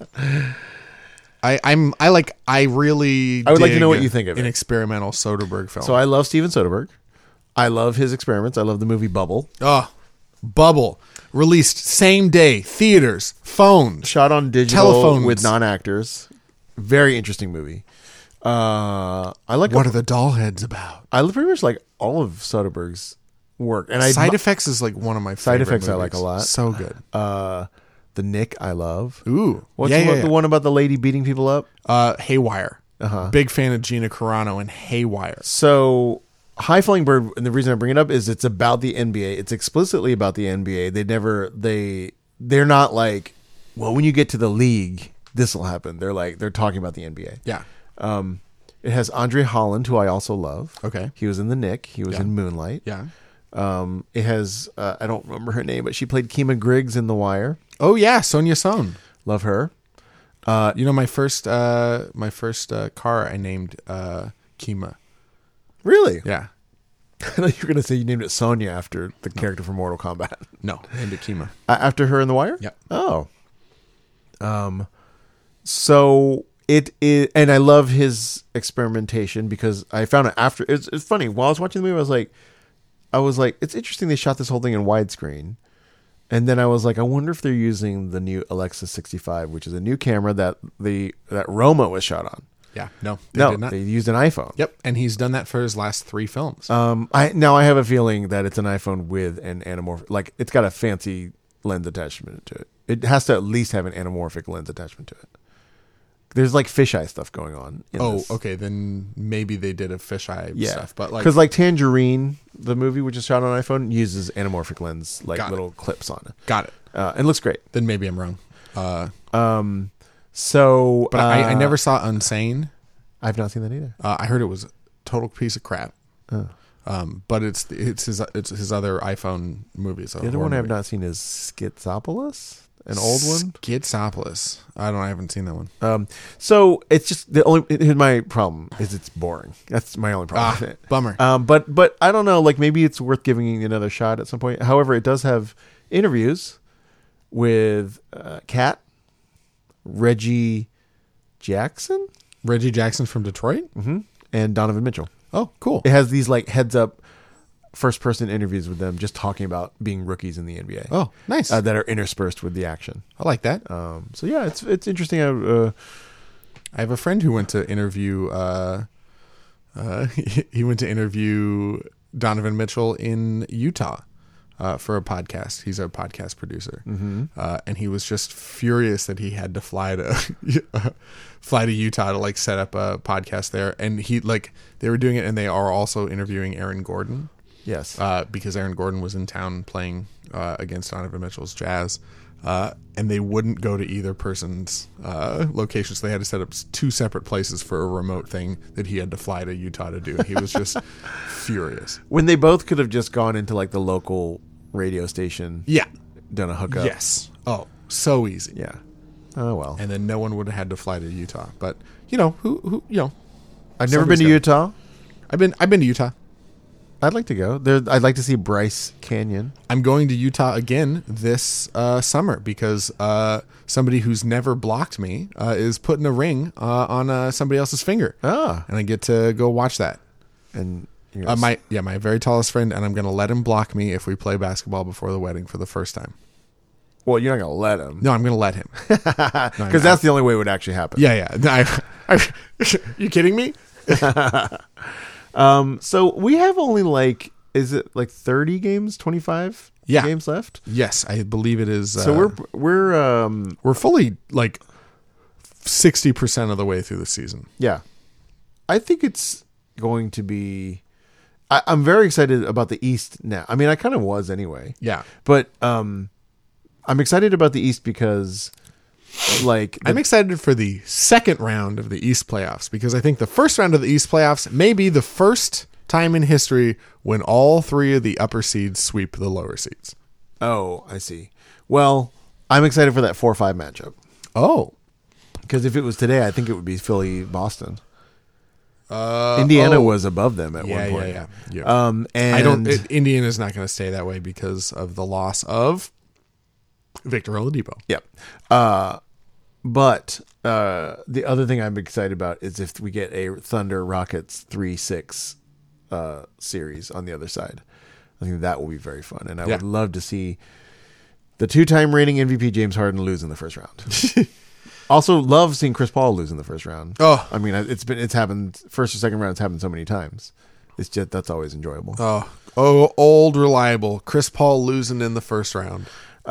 I really
I would like to
dig
know what you think of
an
it.
experimental Soderbergh film.
So I love Steven Soderbergh. I love his experiments. I love the movie Bubble.
Oh, Bubble. Released same day. Theaters. Phones.
Shot on digital
Telephones.
with non-actors. Very interesting movie. I like
What are the doll heads about?
I pretty much like all of Soderbergh's work. And
Side Effects is like one of my
Side
favorite
Effects I like
movies.
a lot.
So good.
The Nick I love.
Ooh.
What's
yeah.
the one about the lady beating people up?
Haywire. Big fan of Gina Carano and Haywire.
So High Flying Bird, and the reason I bring it up is it's about the NBA. It's explicitly about the NBA. They're not like, well, when you get to the league, this will happen. They're talking about the NBA.
Yeah.
It has Andre Holland, who I also love.
Okay.
He was in The Nick. He was in Moonlight.
Yeah.
It has I don't remember her name, but she played Kima Griggs in The Wire.
Oh yeah, Sonia Sohn.
Love her.
You know my first car I named Kima.
Really?
Yeah.
I thought you were going to say you named it Sonya after the character from Mortal Kombat.
No, named it Kima.
After her in The Wire?
Yep.
Oh. So it is, and I love his experimentation because I found it after. It's funny. While I was watching the movie, I was like, it's interesting they shot this whole thing in widescreen. And then I was like, I wonder if they're using the new Alexa 65, which is a new camera that Roma was shot on.
Yeah. No.
No,
did not.
they used an iPhone.
Yep. And he's done that for his last 3 films.
I have a feeling that it's an iPhone with an anamorphic, like it's got a fancy lens attachment to it. It has to at least have an anamorphic lens attachment to it. There's like fisheye stuff going on.
Okay. Then maybe they did a fisheye stuff, but
because like Tangerine, the movie which is shot on iPhone, uses anamorphic lens, like
Got it.
little clips on it.
Got it.
And looks great.
Then maybe I'm wrong.
So,
But I never saw Unsane.
I've not seen that either.
I heard it was a total piece of crap. But it's his other iPhone movies.
The other one I have not seen is Schizopolis, an old one.
Schizopolis. I haven't seen that one.
So it's just my problem is it's boring. That's my only problem with it.
Bummer.
But I don't know. Like maybe it's worth giving it another shot at some point. However, it does have interviews with Kat, Reggie Jackson
from Detroit.
and Donovan Mitchell.
Oh, cool.
It has these like heads up first person interviews with them, just talking about being rookies in the NBA.
Oh, nice.
That are interspersed with the action.
I like that.
So yeah, it's interesting.
I have a friend who went to interview. He went to interview Donovan Mitchell in Utah for a podcast. He's a podcast producer, and he was just furious that he had to fly to Utah to like set up a podcast there. And they were doing it, and they are also interviewing Aaron Gordon.
Yes.
Because Aaron Gordon was in town playing against Donovan Mitchell's Jazz. and they wouldn't go to either person's location. So they had to set up 2 separate places for a remote thing that he had to fly to Utah to do. He was just furious.
When they both could have just gone into like the local radio station.
Yeah.
Done a hookup.
Yes. Oh, so easy.
Yeah. Oh well.
And then no one would have had to fly to Utah. But who
I've never been to Utah.
I've been to Utah.
I'd like to go there. I'd like to see Bryce Canyon.
I'm going to Utah again this summer because somebody who's never blocked me is putting a ring on somebody else's finger.
Ah.
And I get to go watch that.
And
my very tallest friend, and I'm going to let him block me if we play basketball before the wedding for the first time.
Well, you're not going to let him.
No, I'm going to let him.
Because that's the only way it would actually happen.
Yeah. You kidding me?
So we have only is it 30 games, 25 games left?
Yes, I believe it is.
So we're
fully 60% of the way through the season.
Yeah. I think it's going to be, I'm very excited about the East now. I mean, I kind of was anyway.
Yeah.
But, I'm excited about the East because
I'm excited for the second round of the East playoffs because I think the first round of the East playoffs may be the first time in history when all 3 of the upper seeds sweep the lower seeds.
Oh, I see. Well, I'm excited for that 4-5 matchup.
Oh.
Because if it was today, I think it would be Philly-Boston. Indiana was above them at one point.
Yeah.
And
Indiana's not going to stay that way because of the loss of Victor Oladipo.
Yep. But the other thing I'm excited about is if we get a Thunder Rockets 3-6 series on the other side. I think that will be very fun. And I would love to see the 2-time reigning MVP James Harden lose in the first round. Also love seeing Chris Paul lose in the first round.
Oh.
I mean, it's happened first or second round. It's happened so many times. It's just, that's always enjoyable.
Oh, old reliable Chris Paul losing in the first round.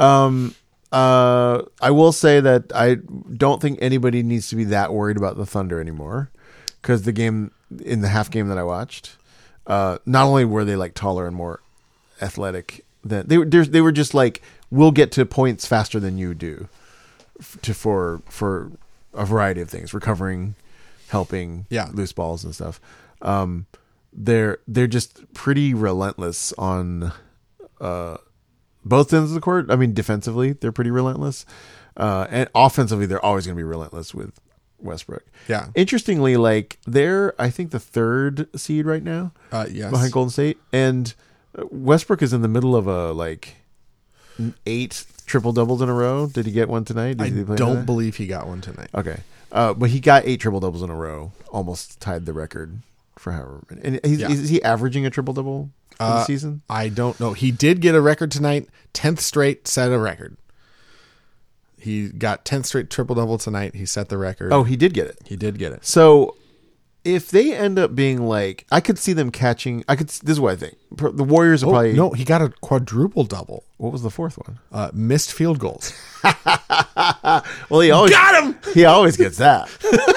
I will say that I don't think anybody needs to be that worried about the Thunder anymore because in the half game that I watched, not only were they taller and more athletic than they were just we'll get to points faster than you do for a variety of things, recovering, helping, loose balls and stuff. They're just pretty relentless on, both ends of the court. I mean, defensively, they're pretty relentless. And offensively, they're always going to be relentless with Westbrook.
Yeah.
Interestingly, they're, I think, the 3rd seed right now.
Yes.
Behind Golden State. And Westbrook is in the middle of a, 8 triple-doubles in a row. Did he get one tonight?
I don't believe he got one tonight.
Okay. But he got 8 triple-doubles in a row. Almost tied the record for however many. And is he averaging a triple-double? The season?
I don't know. He did get a record tonight. 10th straight set a record. He got 10th straight triple-double tonight. He set the record.
Oh, he did get it.
He did get it.
So if they end up being I could see them catching. This is what I think. The Warriors will probably.
No, he got a quadruple-double.
What was the 4th one?
Missed field goals.
Well, he always
got him.
He always gets that.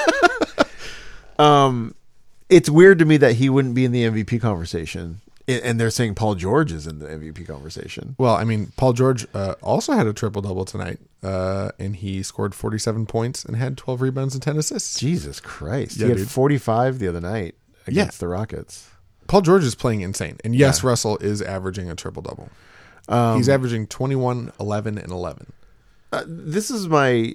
It's weird to me that he wouldn't be in the MVP conversation. And they're saying Paul George is in the MVP conversation.
Well, I mean, Paul George also had a triple-double tonight, and he scored 47 points and had 12 rebounds and 10 assists.
Jesus Christ.
Yeah,
he had 45 the other night against the Rockets.
Paul George is playing insane. And yes, Russell is averaging a triple-double. He's averaging 21, 11, and 11.
This is my...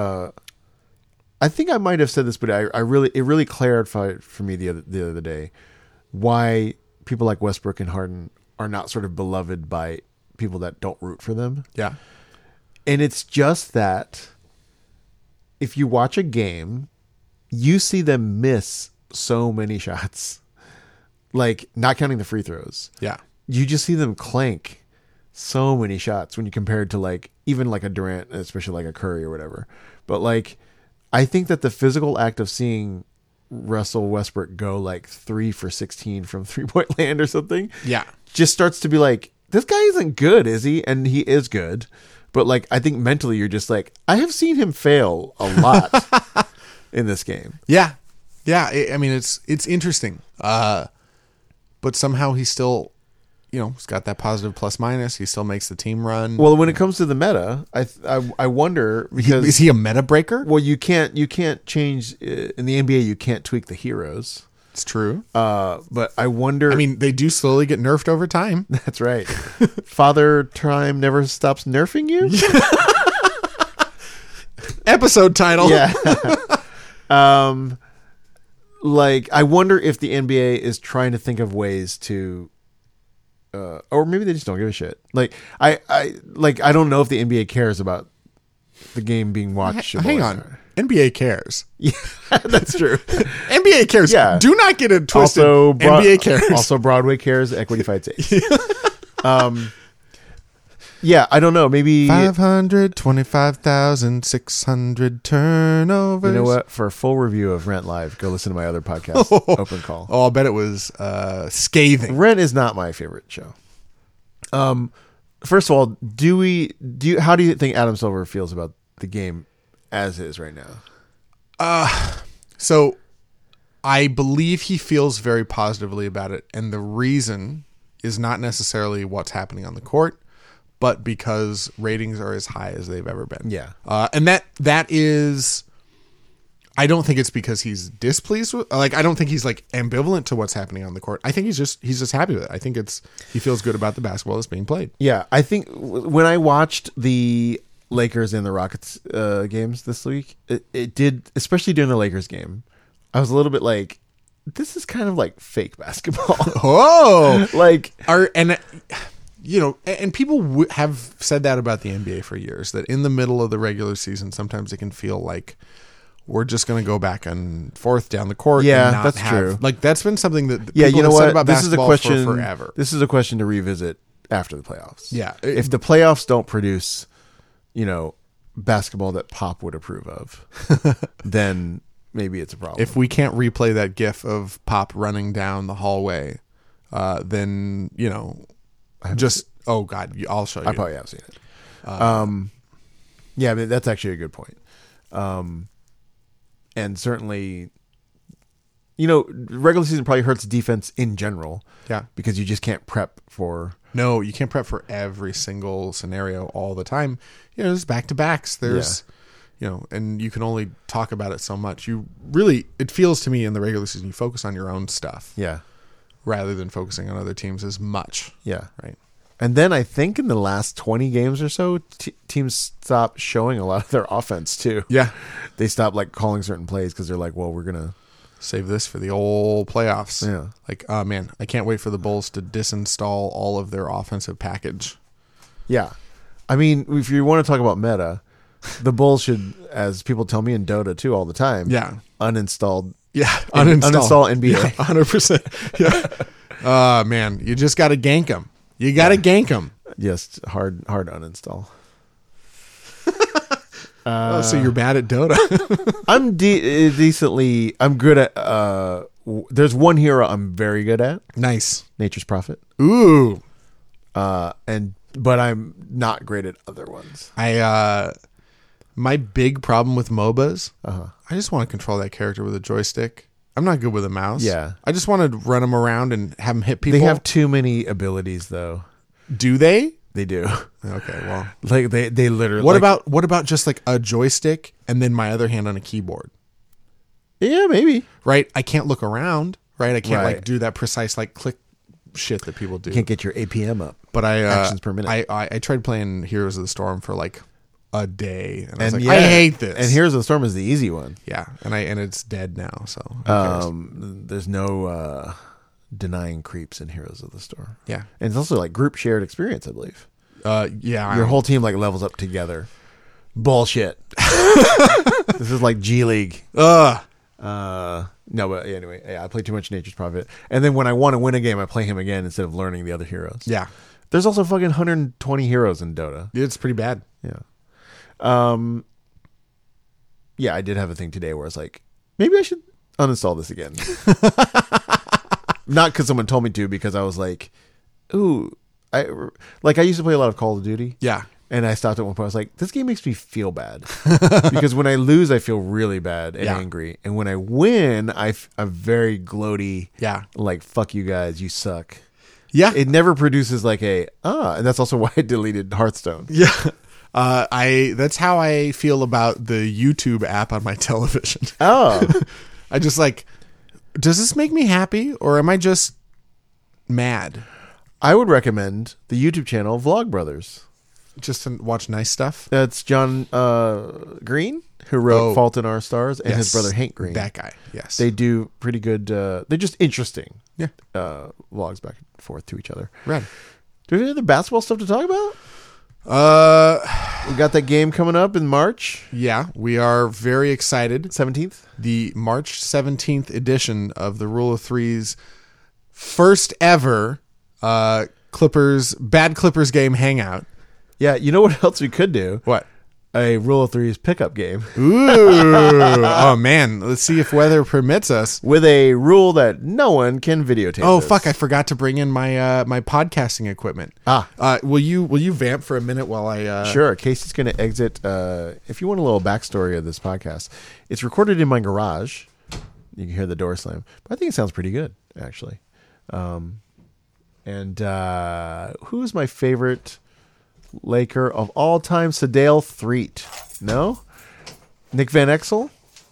I think I might have said this, but it really clarified for me the other day why people like Westbrook and Harden are not sort of beloved by people that don't root for them.
Yeah.
And it's just that if you watch a game, you see them miss so many shots, not counting the free throws.
Yeah.
You just see them clank so many shots when you compare it to even a Durant, especially a Curry or whatever. But I think that the physical act of seeing Russell Westbrook go 3 for 16 from 3-point land or something.
Yeah.
Just starts to be this guy isn't good, is he? And he is good. But I think mentally you're just I have seen him fail a lot in this game.
Yeah. Yeah. I mean, it's interesting. But somehow he still he's got that positive plus minus. He still makes the team run.
Well, when it comes to the meta, I wonder because
Is he a meta breaker?
well, you can't change in the NBA. You can't tweak the heroes.
It's true.
But I wonder.
I mean, they do slowly get nerfed over time.
that's right. Father Time never stops nerfing you.
Episode title.
Yeah. Like I wonder if the NBA is trying to think of ways to, or maybe they just don't give a shit. Like I don't know if the NBA cares about the game being watched.
Hang on. NBA cares.
Yeah, that's true.
NBA cares.
Yeah.
Do not get it twisted.
Also,
NBA cares.
Also, Broadway cares. Equity fights ace. Yeah, I don't know. Maybe
525,600 turnovers.
you know what? For a full review of Rent Live, go listen to my other podcast, Open Call.
Oh, I'll bet it was scathing.
Rent is not my favorite show. First of all, how do you think Adam Silver feels about the game as is right now?
So I believe he feels very positively about it. And the reason is not necessarily what's happening on the court, but because ratings are as high as they've ever been.
Yeah.
And that is, I don't think it's because he's displeased with, like, I don't think he's like ambivalent to what's happening on the court. I think he's just happy with it. I think he feels good about the basketball that's being played.
Yeah, I think when I watched the Lakers and the Rockets games this week, it did, especially during the Lakers game, I was a little bit like, this is kind of like fake basketball.
Oh,
Like,
and people have said that about the NBA for years, that in the middle of the regular season, sometimes it can feel like we're just going to go back and forth down the court.
Yeah,
and not
that's
have,
true.
Like, that's been something that
yeah,
people
you know
have said
what?
about
This is a
basketball
question
for forever.
This is a question to revisit after the playoffs.
Yeah.
If the playoffs don't produce, basketball that Pop would approve of, then maybe it's a problem.
If we can't replay that gif of Pop running down the hallway, then, oh God, I'll show you.
I probably have seen it. Yeah, but that's actually a good point. And certainly, regular season probably hurts defense in general.
Yeah.
Because you just can't prep for.
No, you can't prep for every single scenario all the time. There's back-to-backs. There's, and you can only talk about it so much. It feels to me in the regular season, you focus on your own stuff.
Yeah.
Rather than focusing on other teams as much.
Yeah.
Right.
And then I think in the last 20 games or so, teams stopped showing a lot of their offense too.
Yeah.
They stopped calling certain plays because they're like, well, we're going to
save this for the old playoffs.
Yeah.
Man, I can't wait for the Bulls to disinstall all of their offensive package.
Yeah. I mean, if you want to talk about meta, the Bulls should, as people tell me in Dota too all the time, uninstalled.
Yeah,
uninstall NBA.
Yeah, 100%. Yeah. Man, you just got to gank them. You got to gank them.
Yes, hard uninstall.
So you're bad at Dota.
I'm decently. I'm good at. There's one hero I'm very good at.
Nice.
Nature's Prophet.
Ooh.
But I'm not great at other ones.
My big problem with MOBAs,
Uh-huh.
I just want to control that character with a joystick. I'm not good with a mouse.
Yeah.
I just want to run them around and have them hit people.
They have too many abilities, though.
Do they?
They do.
Okay, well.
They literally.
What about just a joystick and then my other hand on a keyboard?
Yeah, maybe.
Right? I can't look around, right? I can't
Right.
do that precise click shit that people do.
You can't get your APM up.
But
actions per minute.
I tried playing Heroes of the Storm for a day, and I was
And
I hate this.
And Heroes of the Storm is the easy one.
Yeah, and it's dead now. So who cares?
There's no denying creeps in Heroes of the Storm.
Yeah,
And it's also group shared experience, I believe.
yeah,
Your whole team levels up together. Bullshit. This is like G League. No, but anyway, yeah, I play too much Nature's Prophet. And then when I want to win a game, I play him again instead of learning the other heroes.
Yeah,
There's also fucking 120 heroes in Dota.
it's pretty bad.
Yeah. Yeah, I did have a thing today where I was like, maybe I should uninstall this again. Not because someone told me to, because I was like, ooh, I used to play a lot of Call of Duty.
Yeah,
And I stopped at one point. I was like, this game makes me feel bad. Because when I lose, I feel really bad and angry. And when I win, I'm very gloaty.
Yeah.
Like, fuck you guys, you suck.
Yeah.
It never produces like and that's also why I deleted Hearthstone.
Yeah. That's how I feel about the YouTube app on my television.
Oh.
I just like, does this make me happy or am I just mad?
I would recommend the YouTube channel Vlog Brothers.
Just to watch nice stuff?
That's John Green, who wrote Fault in Our Stars, and his brother Hank Green.
That guy, yes.
They do pretty good, they're just interesting vlogs back and forth to each other.
Right.
Do we have any other basketball stuff to talk about? We got that game coming up in March.
Yeah, we are very excited.
17th?
The March 17th edition of the Rule of Three's first ever Bad Clippers game hangout.
Yeah, you know what else we could do?
What?
A Rule of Threes pickup game.
Ooh. Oh, man. Let's see if weather permits us.
With a rule that no one can videotape.
Oh,
this.
fuck. I forgot to bring in my my podcasting equipment. Will you vamp for a minute while I...
Sure. Casey's going to exit. If you want a little backstory of this podcast, it's recorded in my garage. You can hear the door slam. But I think it sounds pretty good, actually. And who's my favorite Laker of all time? Sedale Threet. No? Nick Van Exel?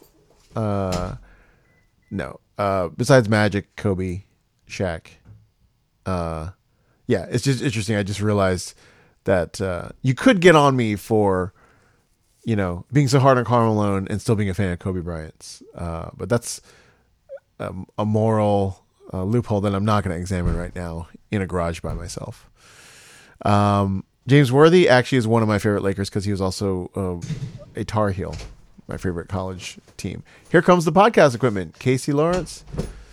No. Besides Magic, Kobe, Shaq. Yeah, it's just interesting. I just realized that you could get on me for, being so hard on Karl Malone and still being a fan of Kobe Bryant's. But that's a moral loophole that I'm not going to examine right now in a garage by myself. James Worthy actually is one of my favorite Lakers because he was also a Tar Heel, my favorite college team. Here comes the podcast equipment. Casey Lawrence.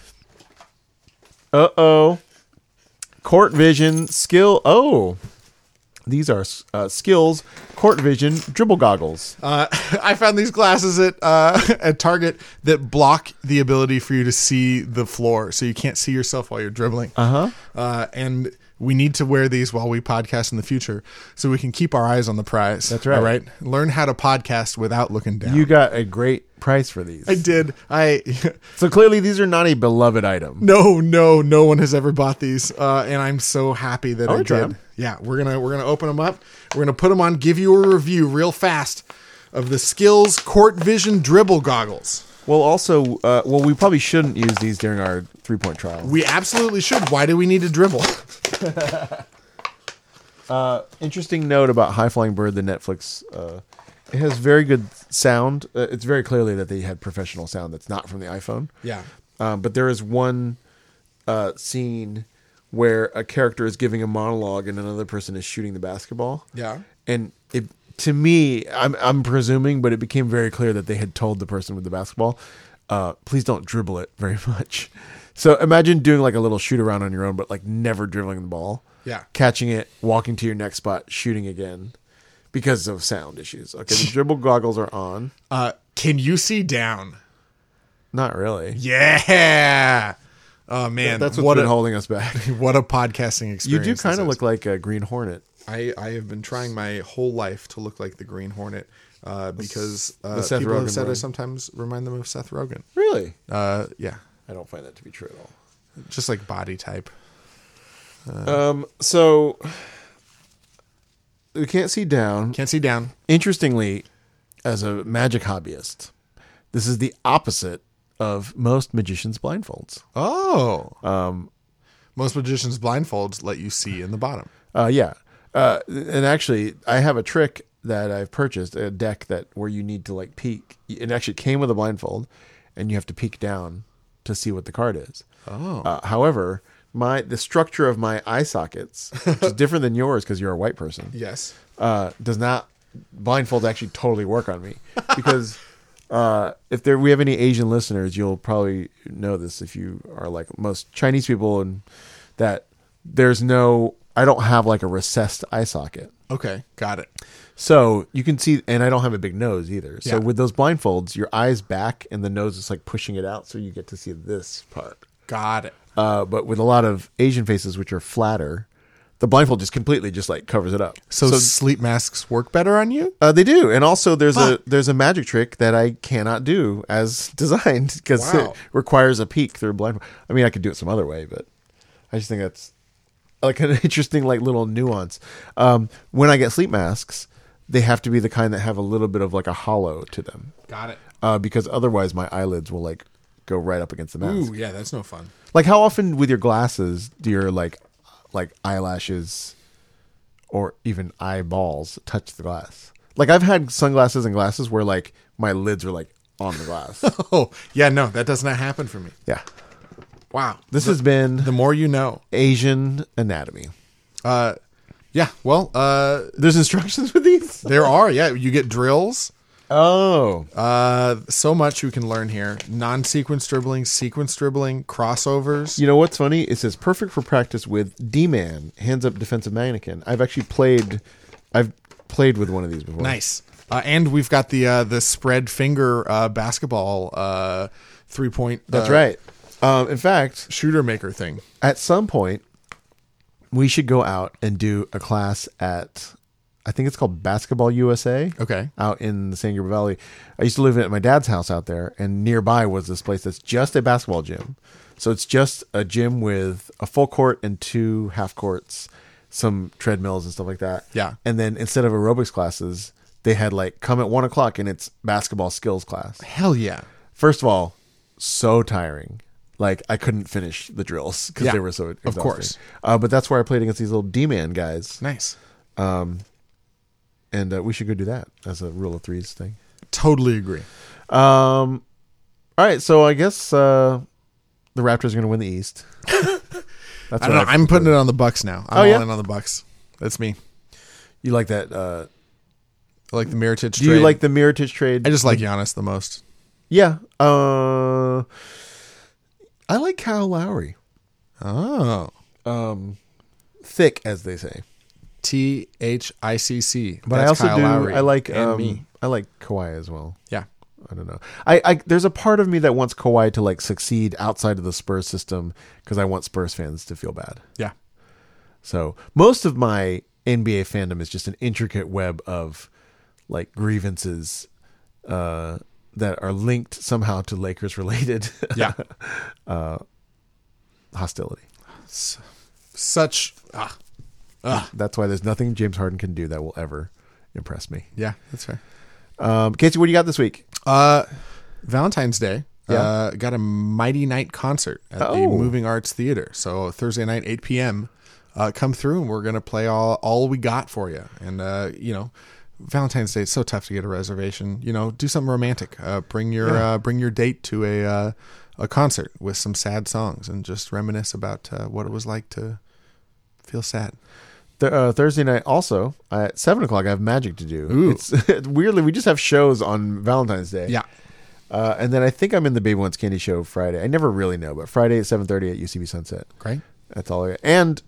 Court Vision skill. Oh, these are Skills Court Vision dribble goggles.
I found these glasses at Target that block the ability for you to see the floor, so you can't see yourself while you're dribbling. And we need to wear these while we podcast in the future so we can keep our eyes on the prize.
That's right.
All right. Learn how to podcast without looking down.
You got a great price for these.
I did.
So clearly these are not a beloved item.
No one has ever bought these, and I'm so happy that I did. Yeah, we're gonna open them up. We're gonna put them on. Give you a review real fast of the Skills Court Vision dribble goggles.
Well, also, we probably shouldn't use these during our 3-point trial.
We absolutely should. Why do we need to dribble?
Interesting note about High Flying Bird, the Netflix. It has very good sound. It's very clearly that they had professional sound that's not from the iPhone.
Yeah.
But there is one scene where a character is giving a monologue and another person is shooting the basketball.
Yeah.
And to me, I'm presuming, but it became very clear that they had told the person with the basketball, please don't dribble it very much. So imagine doing like a little shoot around on your own, but like never dribbling the ball.
Yeah.
Catching it, walking to your next spot, shooting again because of sound issues. Okay, the dribble goggles are on.
Can you see down?
Not really.
Yeah. Oh, man.
That's what's been holding us back.
What a podcasting experience.
You do kind of look like a Green Hornet.
I have been trying my whole life to look like the Green Hornet because
Seth
people
Rogen
have said I
line.
sometimes remind them of Seth Rogen.
Really?
Yeah.
I don't find that to be true at all.
Just like body type.
So we can't see down.
Can't see down.
Interestingly, as a magic hobbyist, this is the opposite of most magicians' blindfolds.
Oh. Most magicians' blindfolds let you see in the bottom.
Yeah. And actually, I have a trick that I've purchased, a deck where you need to like peek. It actually came with a blindfold, and you have to peek down to see what the card is.
Oh.
However, the structure of my eye sockets, which is different than yours because you're a white person.
Yes.
Does not blindfolds actually totally work on me because if we have any Asian listeners, you'll probably know this if you are like most Chinese people, and that I don't have like a recessed eye socket.
Okay, got it.
So you can see, and I don't have a big nose either. So
Yeah.
with those blindfolds, your eye's back and the nose is like pushing it out, so you get to see this part.
Got it.
But with a lot of Asian faces, which are flatter, the blindfold just completely just like covers it up.
So sleep masks work better on you?
They do, and also there's a magic trick that I cannot do as designed because
Wow.
it requires a peek through a blindfold. I mean, I could do it some other way, but I just think that's like an interesting like little nuance. When I get sleep masks, they have to be the kind that have a little bit of like a hollow to them.
Got it.
Because otherwise my eyelids will like go right up against the mask.
Ooh, yeah, that's no fun.
Like how often with your glasses do your like eyelashes or even eyeballs touch the glass? Like I've had sunglasses and glasses where like my lids are like on the glass.
Oh, yeah, no, that does not happen for me.
Yeah.
Wow.
This has been
The more you know.
Asian anatomy.
Yeah, well,
There's instructions with these?
there are. Yeah, you get drills.
Oh.
So much you can learn here. Non-sequence dribbling, sequence dribbling, crossovers.
You know what's funny? It says perfect for practice with D-Man, hands up defensive mannequin. I've played with one of these before.
Nice. And we've got the spread finger basketball 3-point.
That's right. In fact,
Shooter maker thing.
at some point, we should go out and do a class at, I think it's called Basketball USA.
Okay.
Out in the San Gabriel Valley. I used to live at my dad's house out there, and nearby was this place that's just a basketball gym. So it's just a gym with a full court and 2 half courts, some treadmills and stuff like that.
Yeah.
And then instead of aerobics classes, they had like come at 1 o'clock and it's basketball skills class.
Hell yeah.
First of all, so tiring. Like I couldn't finish the drills because
Yeah,
they were so exhausting.
of course.
But that's where I played against these little D-man guys.
Nice.
And we should go do that as a rule of threes thing.
Totally agree.
All right, so I guess the Raptors are going to win the East. That's
I don't know. I'm putting it on the Bucks now. I'm
Oh, yeah?
all in on the Bucks. That's me.
You like that?
I like the Mirotic
Do
trade.
you like the Mirotic trade?
I just like Giannis the most.
Yeah. I like Kyle Lowry.
Oh.
Thick, as they say.
THICC.
But
That's
I also
Kyle
do.
Lowry
I like
and me.
I like Kawhi as well.
Yeah.
I don't know. I there's a part of me that wants Kawhi to like succeed outside of the Spurs system because I want Spurs fans to feel bad.
Yeah.
So most of my NBA fandom is just an intricate web of like grievances that are linked somehow to Lakers related
Yeah.
hostility.
Such.
That's why there's nothing James Harden can do that will ever impress me.
Yeah, that's fair.
Casey, what do you got this week?
Valentine's Day.
Yeah.
Got a Mighty Night concert at the
Oh.
Moving Arts Theater. So Thursday night, 8 p.m. Come through and we're gonna play all we got for you. And Valentine's Day, it's so tough to get a reservation. Do something romantic. Bring your date to a concert with some sad songs and just reminisce about what it was like to feel sad.
Thursday night also at 7 o'clock I have magic to do.
Ooh.
It's weirdly we just have shows on Valentine's Day.
Yeah.
And then I think I'm in the Baby Wants Candy show Friday. I never really know, but Friday at 7:30 at UCB Sunset.
Great.
That's all I got. And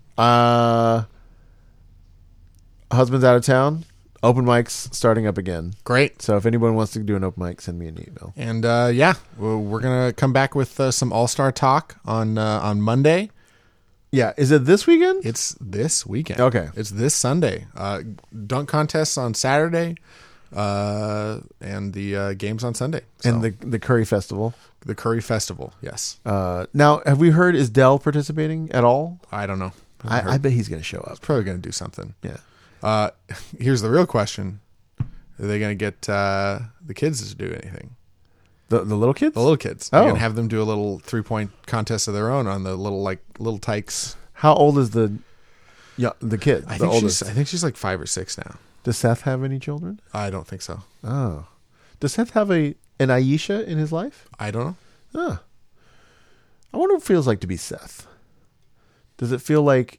husband's out of town. Open mics starting up again.
Great.
So if anyone wants to do an open mic, send me an email.
And we're gonna come back with some All-Star talk on Monday.
Yeah, is it this weekend?
It's this weekend.
Okay.
It's this Sunday. Dunk contests on Saturday, and the games on Sunday. So,
And the Curry Festival.
the Curry Festival. Yes.
Now, have we heard, is Dell participating at all?
I don't know.
I bet he's going to show up.
Probably going to do something.
Yeah.
Here's the real question: are they going to get the kids to do anything?
The little kids?
The little kids.
Oh.
They're going to have them do a little 3-point contest of their own on the little tykes.
How old is the kid?
I
The
think
oldest?
she's like 5 or 6 now.
Does Seth have any children?
I don't think so.
Oh. Does Seth have an Aisha in his life?
I don't know.
Huh. I wonder what it feels like to be Seth. Does it feel like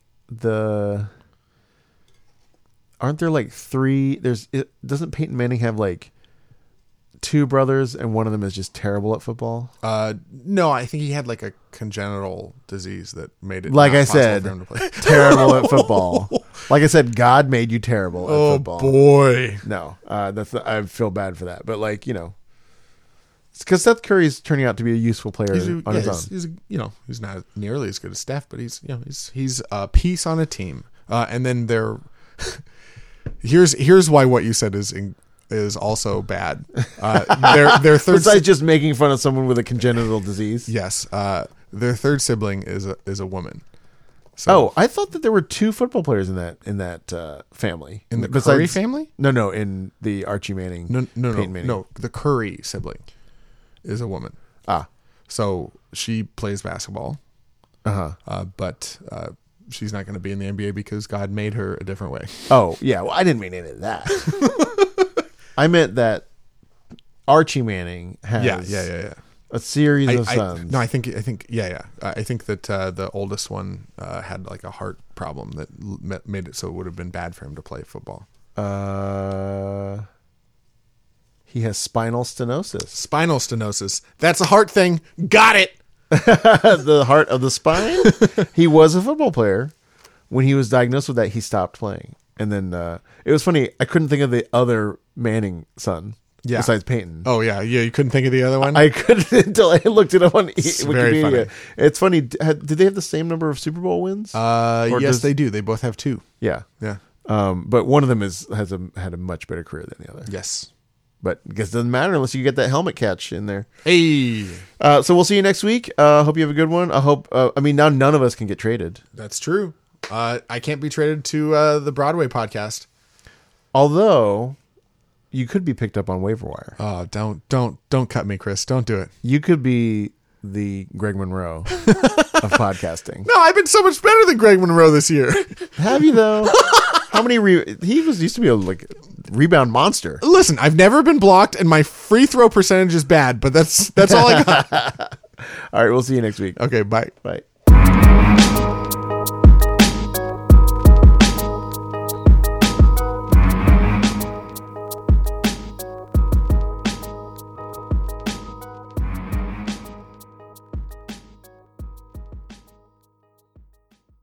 aren't there like 3, doesn't Peyton Manning have like 2 brothers and one of them is just terrible at football?
No, I think he had like a congenital disease that made it
Like
not
I
possible
said,
for him to play.
terrible at football. Like I said, God made you terrible at football.
Boy.
No, I feel bad for that. But like, it's because Seth Curry's turning out to be a useful player on his own.
He's not nearly as good as Steph, but he's a piece on a team. And then here's why what you said is also bad. Their third
Besides just making fun of someone with a congenital disease.
yes, their third sibling is a woman. So
I thought that there were 2 football players in that family.
in the Curry family?
No, in the Archie Manning.
No,
Peyton Manning.
no. The Curry sibling is a woman. So she plays basketball. But she's not going to be in the NBA because God made her a different way.
Oh, yeah. Well, I didn't mean any of that. I meant that Archie Manning has a series of sons.
I think I think that the oldest one had like a heart problem that made it so it would have been bad for him to play football.
He has spinal stenosis.
Spinal stenosis. That's a heart thing. Got it.
The heart of the spine. He was a football player. When he was diagnosed with that, he stopped playing. And then it was funny. I couldn't think of the other Manning son besides Peyton.
Oh, yeah. You couldn't think of the other one?
I couldn't until I looked it up on
Wikipedia.
Very funny. It's funny. Did they have the same number of Super Bowl wins?
Yes, they do. They both have 2.
Yeah.
Yeah.
But one of them had a much better career than the other.
Yes.
But I guess it doesn't matter unless you get that helmet catch in there.
Hey.
So we'll see you next week. Hope you have a good one. I hope. Now none of us can get traded.
That's true. I can't be traded to the Broadway podcast.
Although you could be picked up on waiver wire.
Oh, don't cut me, Chris. Don't do it.
You could be the Greg Monroe of podcasting.
No, I've been so much better than Greg Monroe this year.
Have you though? How many? He used to be a rebound monster.
Listen, I've never been blocked, and my free throw percentage is bad, but that's all I got.
All right, we'll see you next week.
Okay, bye.
Bye.